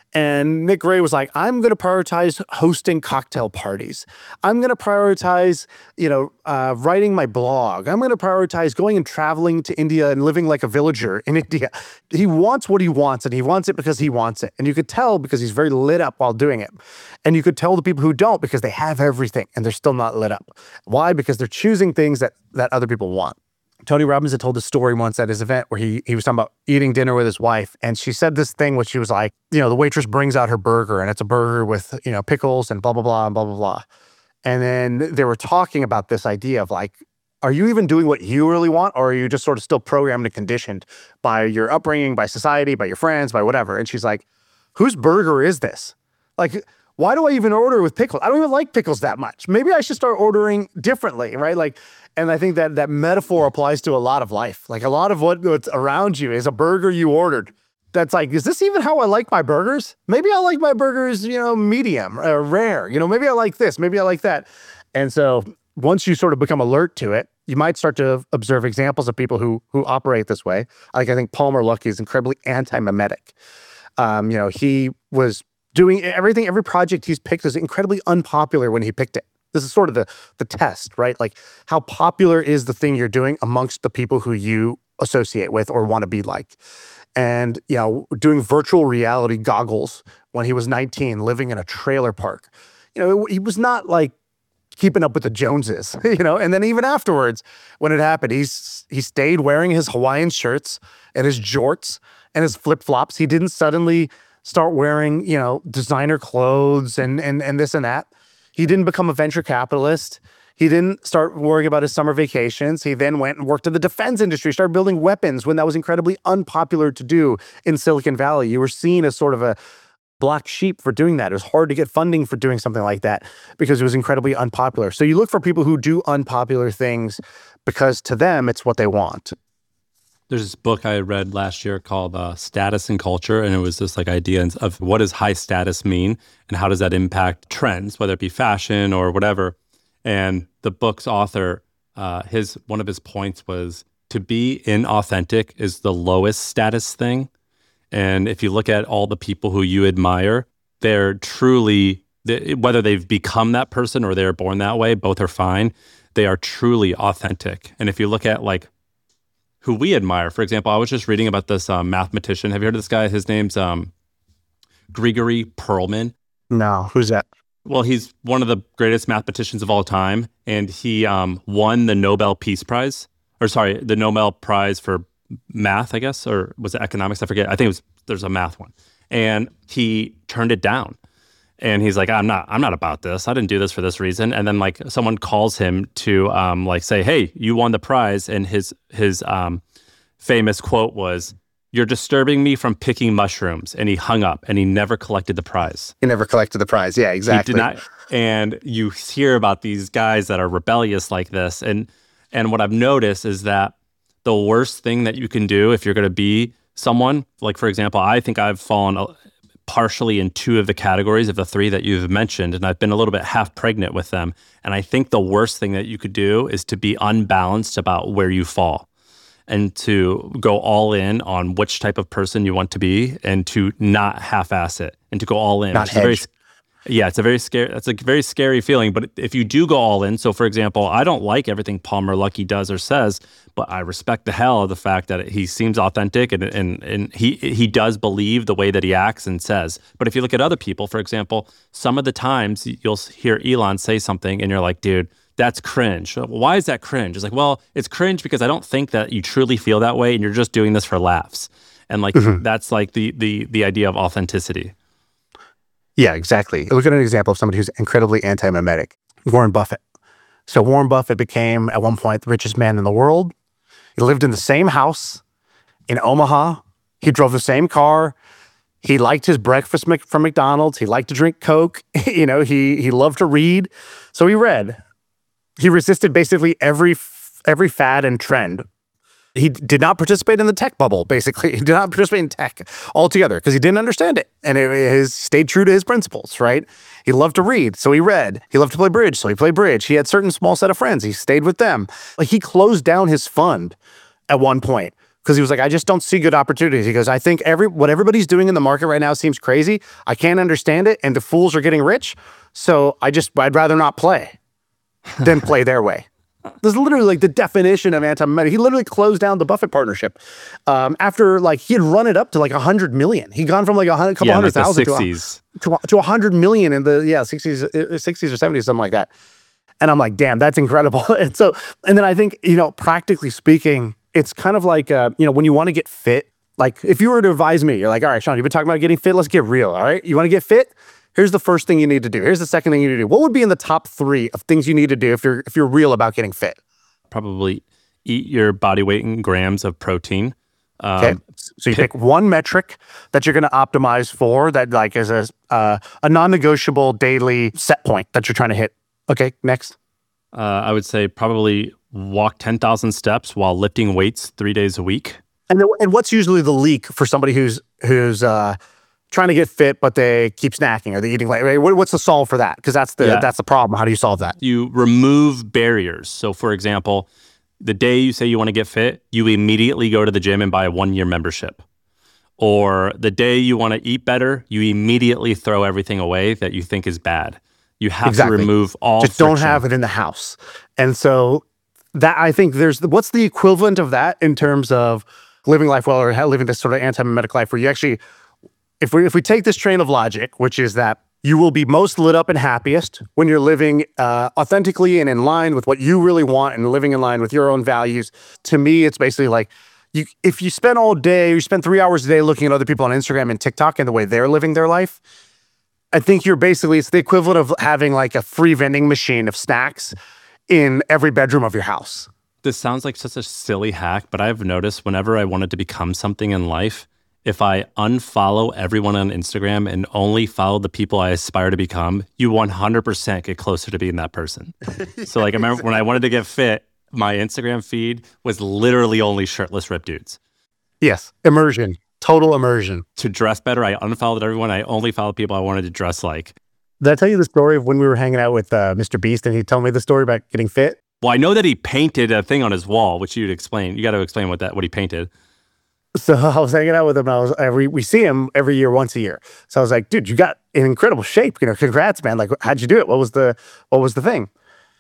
And Nick Gray was like, I'm going to prioritize hosting cocktail parties. I'm going to prioritize, you know, uh, writing my blog. I'm going to prioritize going and traveling to India and living like a villager in India. He wants what he wants, and he wants it because he wants it. And you could tell because he's very lit up while doing it. And you could tell the people who don't because they have everything and they're still not lit up. Why? Because they're choosing things that, that other people want. Tony Robbins had told a story once at his event where he he was talking about eating dinner with his wife. And she said this thing, which she was like, you know, the waitress brings out her burger and it's a burger with, you know, pickles and blah, blah, blah, and blah, blah, blah. And then they were talking about this idea of like, are you even doing what you really want? Or are you just sort of still programmed and conditioned by your upbringing, by society, by your friends, by whatever? And she's like, whose burger is this? Like, why do I even order with pickles? I don't even like pickles that much. Maybe I should start ordering differently, right? Like, and I think that that metaphor applies to a lot of life. Like a lot of what, what's around you is a burger you ordered. That's like, is this even how I like my burgers? Maybe I like my burgers, you know, medium or rare. You know, maybe I like this, maybe I like that. And so once you sort of become alert to it, you might start to observe examples of people who who operate this way. Like I think Palmer Luckey is incredibly anti-mimetic. Um, you know, he was doing everything, every project he's picked is incredibly unpopular when he picked it. This is sort of the the test, right? Like how popular is the thing you're doing amongst the people who you associate with or want to be like. And, you know, doing virtual reality goggles when he was nineteen, living in a trailer park. You know, he was not like keeping up with the Joneses, you know? And then even afterwards, when it happened, he's he stayed wearing his Hawaiian shirts and his jorts and his flip-flops. He didn't suddenly start wearing, you know, designer clothes and and and this and that. He didn't become a venture capitalist. He didn't start worrying about his summer vacations. He then went and worked in the defense industry, started building weapons when that was incredibly unpopular to do in Silicon Valley. You were seen as sort of a black sheep for doing that. It was hard to get funding for doing something like that because it was incredibly unpopular. So you look for people who do unpopular things because to them, it's what they want. There's this book I read last year called uh, Status and Culture, and it was this like idea of what does high status mean and how does that impact trends, whether it be fashion or whatever. And the book's author, uh, his one of his points was to be inauthentic is the lowest status thing. And if you look at all the people who you admire, they're truly, they, whether they've become that person or they're born that way, both are fine. They are truly authentic. And if you look at like who we admire, for example, I was just reading about this um, mathematician. Have you heard of this guy? His name's um, Grigory Perelman. No, who's that? Well, he's one of the greatest mathematicians of all time. And he um, won the Nobel Peace Prize, or sorry, the Nobel Prize for math, I guess, or was it economics? I forget. I think it was, there's a math one. And he turned it down. And he's like, I'm not, I'm not about this. I didn't do this for this reason. And then like someone calls him to um, like say, hey, you won the prize. And his, his um, famous quote was, you're disturbing me from picking mushrooms. And he hung up and he never collected the prize. He never collected the prize. Yeah, exactly. He did not. And you hear about these guys that are rebellious like this. And, and what I've noticed is that the worst thing that you can do if you're going to be someone, like for example, I think I've fallen partially in two of the categories of the three that you've mentioned, and I've been a little bit half pregnant with them. And I think the worst thing that you could do is to be unbalanced about where you fall and to go all in on which type of person you want to be and to not half-ass it and to go all in. Not hedge. Very, yeah, it's a very scary, that's a very scary feeling. But if you do go all in, so for example, I don't like everything Palmer Luckey does or says, but I respect the hell of the fact that he seems authentic and and and he he does believe the way that he acts and says. But if you look at other people, for example, some of the times you'll hear Elon say something and you're like, dude, that's cringe. Why is that cringe? It's like, well, it's cringe because I don't think that you truly feel that way and you're just doing this for laughs. And like, mm-hmm. that's like the the the idea of authenticity. Yeah, exactly. Look at an example of somebody who's incredibly anti-mimetic. Warren Buffett. So Warren Buffett became, at one point, the richest man in the world. He lived in the same house in Omaha. He drove the same car. He liked his breakfast from McDonald's. He liked to drink Coke. you know, he he loved to read. So he read. He resisted basically every every fad and trend. He did not participate in the tech bubble, basically. He did not participate in tech altogether because he didn't understand it. And it, it stayed true to his principles, right? He loved to read, so he read. He loved to play bridge, so he played bridge. He had certain small set of friends. He stayed with them. Like, he closed down his fund at one point because he was like, I just don't see good opportunities. He goes, I think every what everybody's doing in the market right now seems crazy. I can't understand it, and the fools are getting rich. So I just, I'd rather not play than play their way. This is literally like the definition of anti-mimetic. He literally closed down the Buffett partnership um, after like he had run it up to like a hundred million. He'd gone from like a hundred, couple yeah, hundred like thousand to a, to a hundred million in the yeah sixties, sixties or seventies, something like that. And I'm like, damn, that's incredible. And so, and then I think, you know, practically speaking, it's kind of like uh, you know, when you want to get fit. Like if you were to advise me, you're like, all right, Sean, you've been talking about getting fit. Let's get real. All right, you want to get fit? Here's the first thing you need to do. Here's the second thing you need to do. What would be in the top three of things you need to do if you're if you're real about getting fit? Probably eat your body weight in grams of protein. Um, okay, so you pick, pick one metric that you're going to optimize for that like is a uh, a non-negotiable daily set point that you're trying to hit. Okay, next. Uh, I would say probably walk ten thousand steps while lifting weights three days a week. And the, and what's usually the leak for somebody who's who's uh, trying to get fit, but they keep snacking or they eating late? Right? What's the solve for that? Because that's the yeah. that's the problem. How do you solve that? You remove barriers. So, for example, the day you say you want to get fit, you immediately go to the gym and buy a one-year membership. Or the day you want to eat better, you immediately throw everything away that you think is bad. You have exactly. to remove all Just friction. Don't have it in the house. And so that I think there's the, what's the equivalent of that in terms of living life well or living this sort of anti-mimetic life where you actually, if we if we take this train of logic, which is that you will be most lit up and happiest when you're living uh, authentically and in line with what you really want and living in line with your own values. To me, it's basically like, you if you spend all day, you spend three hours a day looking at other people on Instagram and TikTok and the way they're living their life, I think you're basically, it's the equivalent of having like a free vending machine of snacks in every bedroom of your house. This sounds like such a silly hack, but I've noticed whenever I wanted to become something in life, if I unfollow everyone on Instagram and only follow the people I aspire to become, you one hundred percent get closer to being that person. So like I remember when I wanted to get fit, my Instagram feed was literally only shirtless ripped dudes. Yes. Immersion. Total immersion. To dress better, I unfollowed everyone. I only followed people I wanted to dress like. Did I tell you the story of when we were hanging out with uh, Mister Beast and he told me the story about getting fit? Well, I know that he painted a thing on his wall, which you'd explain. You got to explain what that what he painted. So I was hanging out with him. And I was every we see him every year, once a year. So I was like, dude, you got in incredible shape. You know, congrats, man. Like, how'd you do it? What was the what was the thing?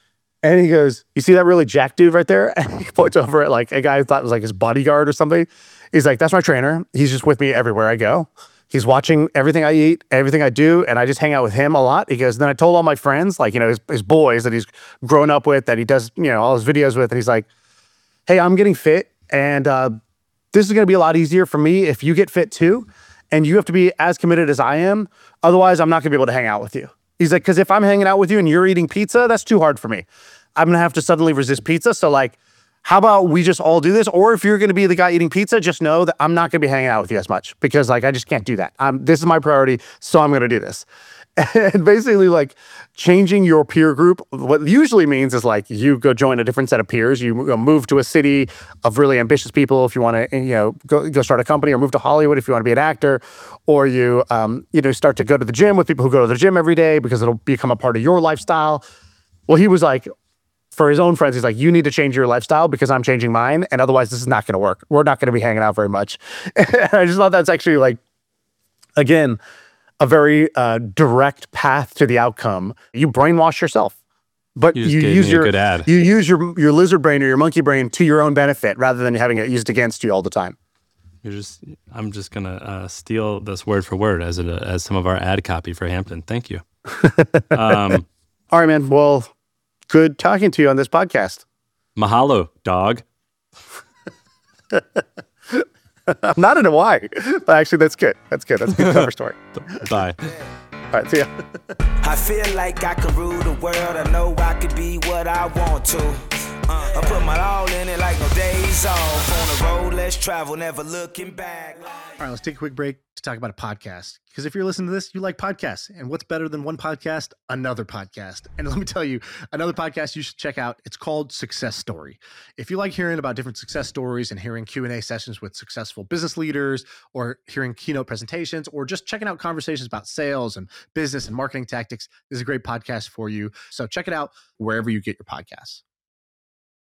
And he goes, you see that really jacked dude right there? And he points over at like a guy who thought was like his bodyguard or something. He's like, that's my trainer. He's just with me everywhere I go. He's watching everything I eat, everything I do, and I just hang out with him a lot. He goes, then I told all my friends, like, you know, his, his boys that he's grown up with, that he does, you know, all his videos with, and he's like, hey, I'm getting fit, and uh, this is going to be a lot easier for me if you get fit too, and you have to be as committed as I am. Otherwise, I'm not going to be able to hang out with you. He's like, because if I'm hanging out with you and you're eating pizza, that's too hard for me. I'm going to have to suddenly resist pizza. So like, how about we just all do this? Or if you're going to be the guy eating pizza, just know that I'm not going to be hanging out with you as much because like, I just can't do that. Um, this is my priority. So I'm going to do this. And basically like changing your peer group, what usually means is like you go join a different set of peers. You move to a city of really ambitious people if you want to, you know, go, go start a company, or move to Hollywood if you want to be an actor, or you, um, you know, start to go to the gym with people who go to the gym every day because it'll become a part of your lifestyle. Well, he was like, for his own friends, he's like, you need to change your lifestyle because I'm changing mine. And otherwise, this is not going to work. We're not going to be hanging out very much. And I just thought that's actually like, again, a very uh, direct path to the outcome. You brainwash yourself, but You you, just gave use me a your good ad. you use your your lizard brain or your monkey brain to your own benefit rather than having it used against you all the time. You're just. I'm just gonna uh, steal this word for word as it as some of our ad copy for Hampton. Thank you. Um, All right, man. Well, good talking to you on this podcast. mahalo, dog. I'm not in Hawaii, but actually, that's good. That's good. That's a good cover story. Bye. All right, see ya. I feel like I can rule the world. I know I could be what I want to. Uh, I put my all in it like no days off. On the road, let's travel, never looking back. All right, let's take a quick break to talk about a podcast. Because if you're listening to this, you like podcasts. And what's better than one podcast? Another podcast. And let me tell you, another podcast you should check out. It's called Success Story. If you like hearing about different success stories and hearing Q and A sessions with successful business leaders, or hearing keynote presentations, or just checking out conversations about sales and business and marketing tactics, this is a great podcast for you. So check it out wherever you get your podcasts.